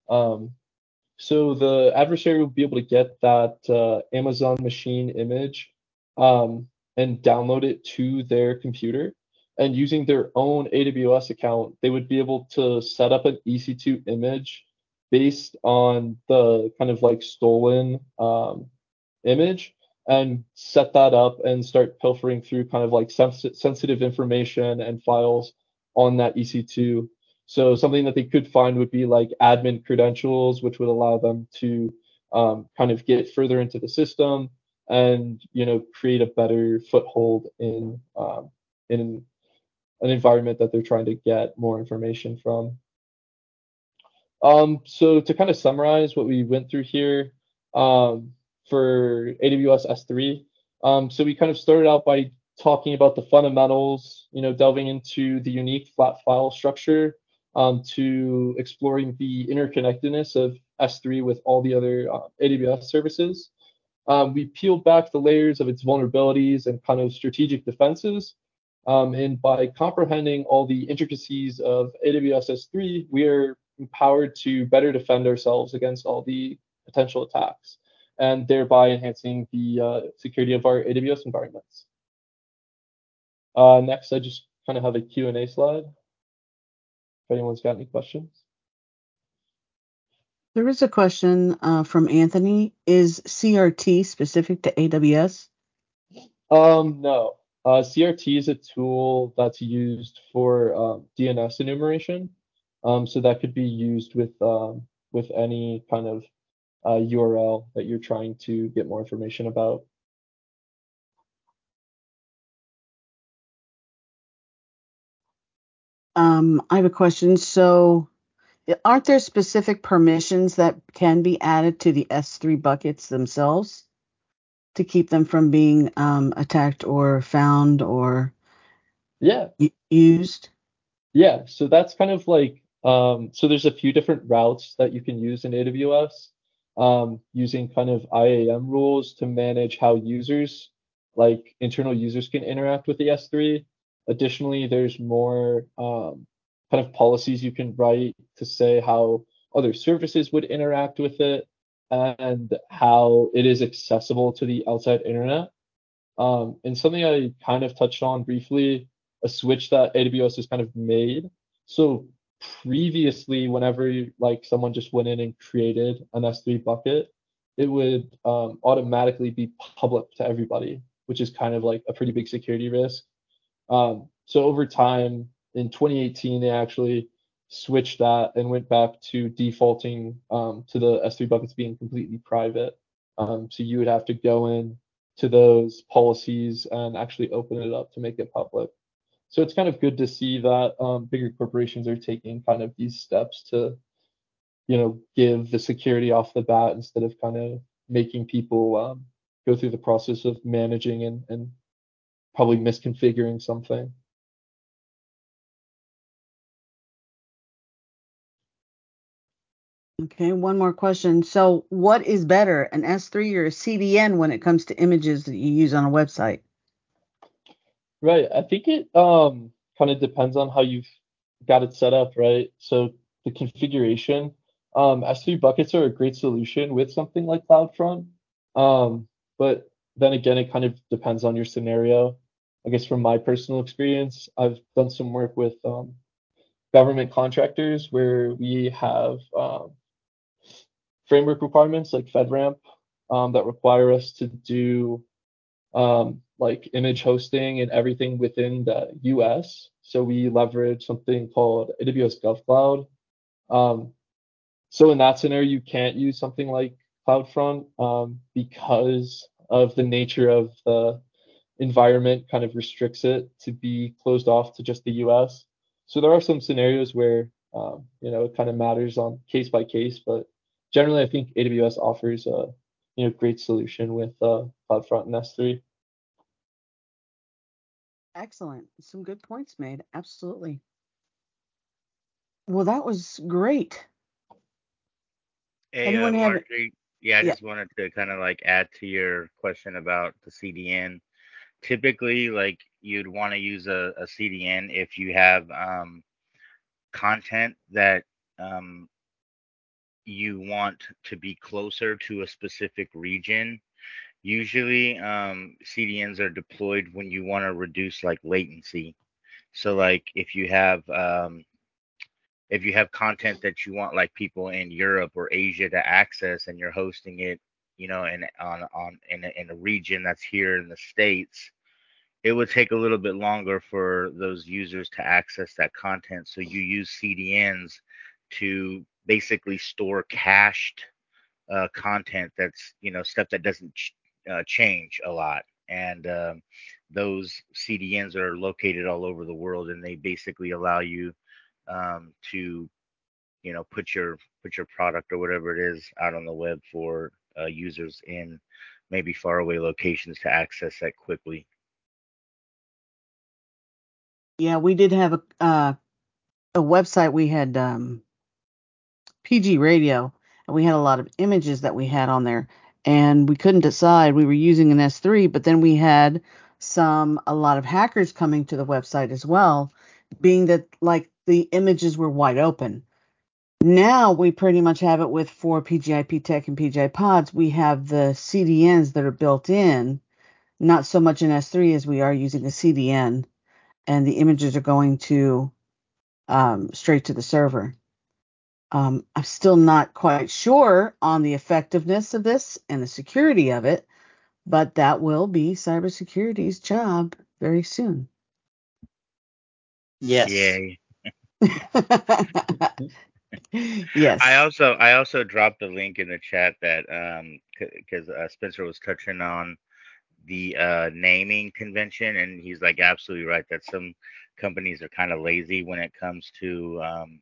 So the adversary will be able to get that Amazon machine image and download it to their computer. And using their own AWS account, they would be able to set up an EC2 image based on the kind of like stolen image and set that up and start pilfering through kind of like sensitive information and files on that EC2. So something that they could find would be like admin credentials, which would allow them to kind of get further into the system and create a better foothold in an environment that they're trying to get more information from. So to kind of summarize what we went through here for AWS S3, so we kind of started out by talking about the fundamentals, delving into the unique flat file structure to exploring the interconnectedness of S3 with all the other AWS services. We peeled back the layers of its vulnerabilities and kind of strategic defenses. And by comprehending all the intricacies of AWS S3, we are empowered to better defend ourselves against all the potential attacks, and thereby enhancing the security of our AWS environments. Next, I just kind of have a Q&A slide. If anyone's got any questions. There is a question from Anthony. Is CRT specific to AWS? No. CRT is a tool that's used for DNS enumeration. So that could be used with any kind of URL that you're trying to get more information about. I have a question. So aren't there specific permissions that can be added to the S3 buckets themselves to keep them from being attacked or found or used? Yeah, so that's kind of like, so there's a few different routes that you can use in AWS, using kind of IAM rules to manage how users, like internal users, can interact with the S3. Additionally, there's more kind of policies you can write to say how other services would interact with it and how it is accessible to the outside internet. And something I kind of touched on briefly, a switch that AWS has kind of made. So previously, whenever like someone just went in and created an S3 bucket, it would automatically be public to everybody, which is kind of like a pretty big security risk. So over time, in 2018, they actually switched that and went back to defaulting to the S3 buckets being completely private. So you would have to go in to those policies and actually open it up to make it public. So it's kind of good to see that bigger corporations are taking kind of these steps to, give the security off the bat instead of kind of making people go through the process of managing and probably misconfiguring something. Okay, one more question. So what is better, an S3 or a CDN when it comes to images that you use on a website? Right. I think it kind of depends on how you've got it set up, right? So the configuration, S3 buckets are a great solution with something like CloudFront. But then again, it kind of depends on your scenario. I guess from my personal experience, I've done some work with government contractors where we have framework requirements like FedRAMP that require us to do like image hosting and everything within the US. So we leverage something called AWS GovCloud. So in that scenario, you can't use something like CloudFront because of the nature of the environment kind of restricts it to be closed off to just the US. So there are some scenarios where it kind of matters on case by case, but generally I think AWS offers a great solution with CloudFront and S3. Excellent. Some good points made. Absolutely. Well, that was great. Hey, Anyone have? Marjorie, I just wanted to kind of like add to your question about the CDN. Typically, like you'd want to use a CDN if you have content that you want to be closer to a specific region. Usually, CDNs are deployed when you want to reduce like latency. So, like if you have content that you want like people in Europe or Asia to access, and you're hosting it, in a region that's here in the States, it would take a little bit longer for those users to access that content. So you use CDNs to basically store cached content that's stuff that doesn't change a lot, and those CDNs are located all over the world, and they basically allow you to put your product or whatever it is out on the web for users in maybe faraway locations to access that quickly. Yeah, we did have a website, we had PG Radio, and we had a lot of images that we had on there, and we couldn't decide. We were using an S3, but then we had a lot of hackers coming to the website as well, being that like the images were wide open. Now we pretty much have it with for PGIP Tech and PGI Pods. We have the CDNs that are built in, not so much in S3 as we are using a CDN, and the images are going to straight to the server. I'm still not quite sure on the effectiveness of this and the security of it, but that will be cybersecurity's job very soon. Yes. Yay. Yes. I also dropped a link in the chat that because Spencer was touching on the naming convention, and he's like absolutely right that some companies are kind of lazy when it comes to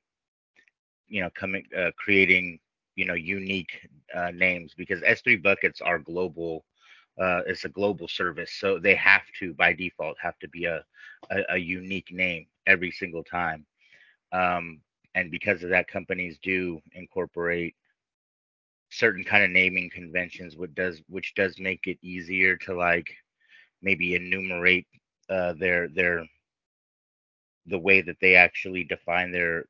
creating unique names, because S3 buckets are global. It's a global service, so they have to by default have to be a unique name every single time. And because of that, companies do incorporate certain kind of naming conventions, which does make it easier to like maybe enumerate the way that they actually define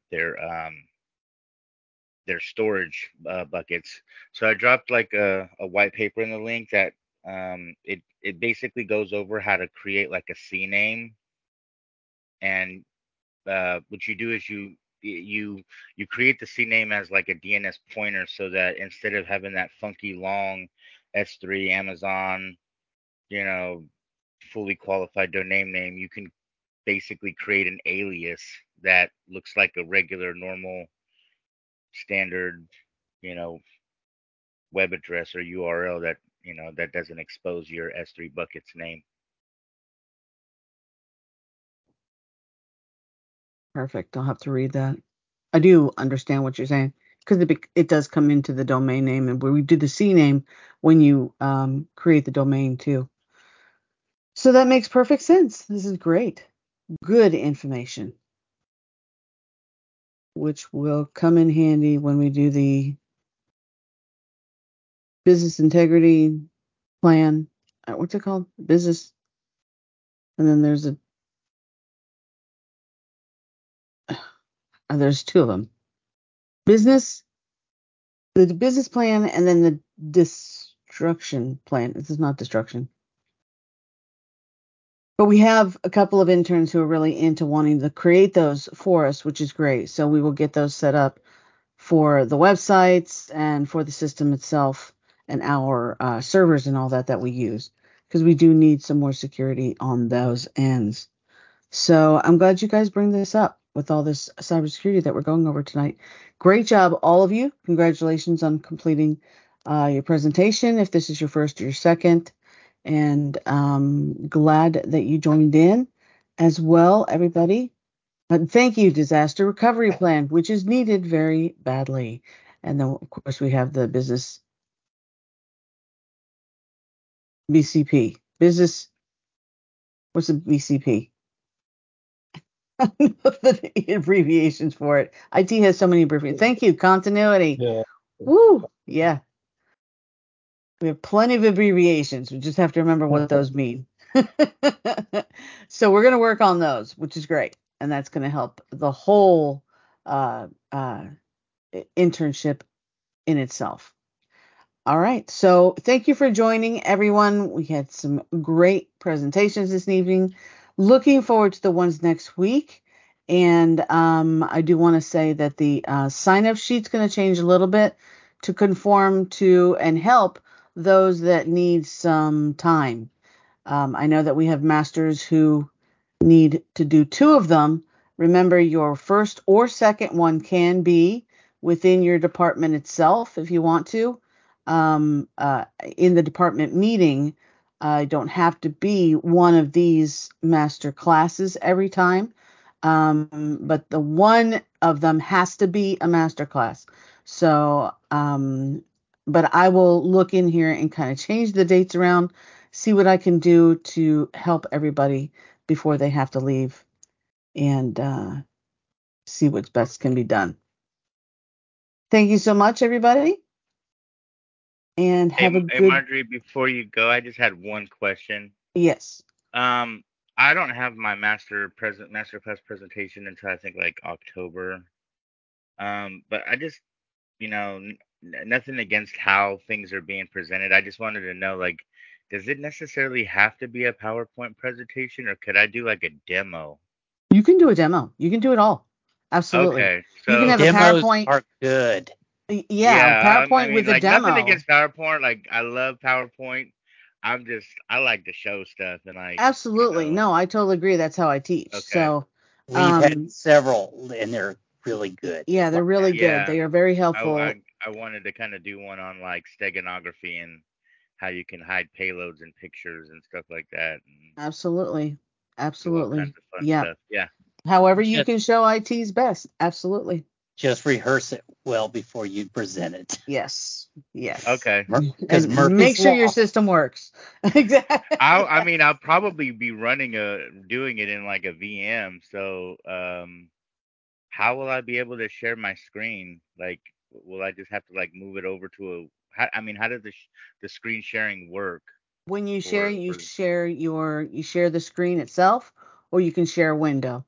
their storage buckets. So I dropped like a white paper in the link that it basically goes over how to create like a CNAME, and what you do is you create the CNAME as like a DNS pointer, so that instead of having that funky long S3 Amazon, you know, fully qualified domain name, you can basically create an alias that looks like a regular, normal, standard, you know, web address or URL that doesn't expose your S3 bucket's name. Perfect. I'll have to read that. I do understand what you're saying, because it does come into the domain name, and we do the CNAME when you create the domain too. So that makes perfect sense. This is great. Good information, which will come in handy when we do the business integrity plan. What's it called? Business. And then there's two of them. The business plan, and then the destruction plan. This is not destruction. But we have a couple of interns who are really into wanting to create those for us, which is great. So we will get those set up for the websites and for the system itself and our servers and all that we use, because we do need some more security on those ends. So I'm glad you guys bring this up with all this cybersecurity that we're going over tonight. Great job, all of you. Congratulations on completing your presentation, if this is your first or your second. And glad that you joined in as well, everybody. But thank you, Disaster Recovery Plan, which is needed very badly. And then, of course, we have the business BCP. Business, what's the BCP? I don't know the abbreviations for it. IT has so many abbreviations. Thank you, continuity. Yeah. Woo, yeah. We have plenty of abbreviations. We just have to remember what those mean. So we're going to work on those, which is great. And that's going to help the whole internship in itself. All right. So thank you for joining, everyone. We had some great presentations this evening. Looking forward to the ones next week. And I do want to say that the sign-up sheet's going to change a little bit to conform to and help those that need some time. I know that we have masters who need to do 2 of them. Remember, your first or second one can be within your department itself if you want to. In the department meeting, don't have to be one of these master classes every time. But the one of them has to be a master class. So, but I will look in here and kind of change the dates around, see what I can do to help everybody before they have to leave, and see what's best can be done. Thank you so much, everybody. And have a Hey, good... Marjorie, before you go, I just had one question. Yes. I don't have my masterclass presentation until I think like October. But I just, nothing against how things are being presented. I just wanted to know, like, does it necessarily have to be a PowerPoint presentation, or could I do like a demo? You can do a demo. You can do it all. Absolutely. Okay, you can so have a Demos PowerPoint. are good. Yeah, PowerPoint with a like demo. nothing against PowerPoint. Like I love PowerPoint. I like to show stuff and like. Absolutely. No, I totally agree. That's how I teach. Okay. So We've had several, and they're really good. yeah, they're really good. They are very helpful. I wanted to kind of do one on like steganography and how you can hide payloads in pictures and stuff like that. And Absolutely. do all Absolutely. kinds of fun Yeah. stuff. Yeah. However you can show IT's best. Absolutely. Just rehearse it well before you present it. Yes. Yes. Okay. Because And make sure your system works. Exactly. I'll probably be doing it in like a VM. So how will I be able to share my screen? Like, will I just have to like move it over to how does the screen sharing work? When you share, you share the screen itself, or you can share a window.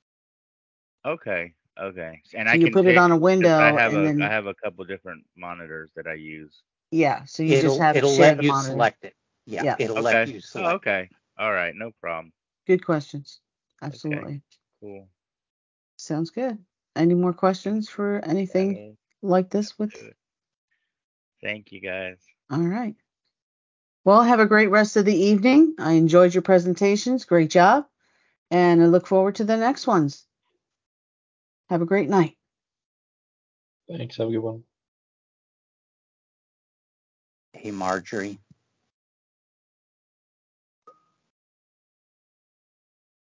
Okay. And so I you can put it on a 'cause window, I then have a couple different monitors that I use. yeah. So you just have to it'll share let the you monitor. select it. Yeah. It'll let you select. Okay. All right. No problem. Good questions. Absolutely. Okay. Cool. Sounds good. Any more questions for anything like this with? Thank you, guys. All right. Well, have a great rest of the evening. I enjoyed your presentations. Great job. And I look forward to the next ones. Have a great night. Thanks. Have a good one. Hey, Marjorie.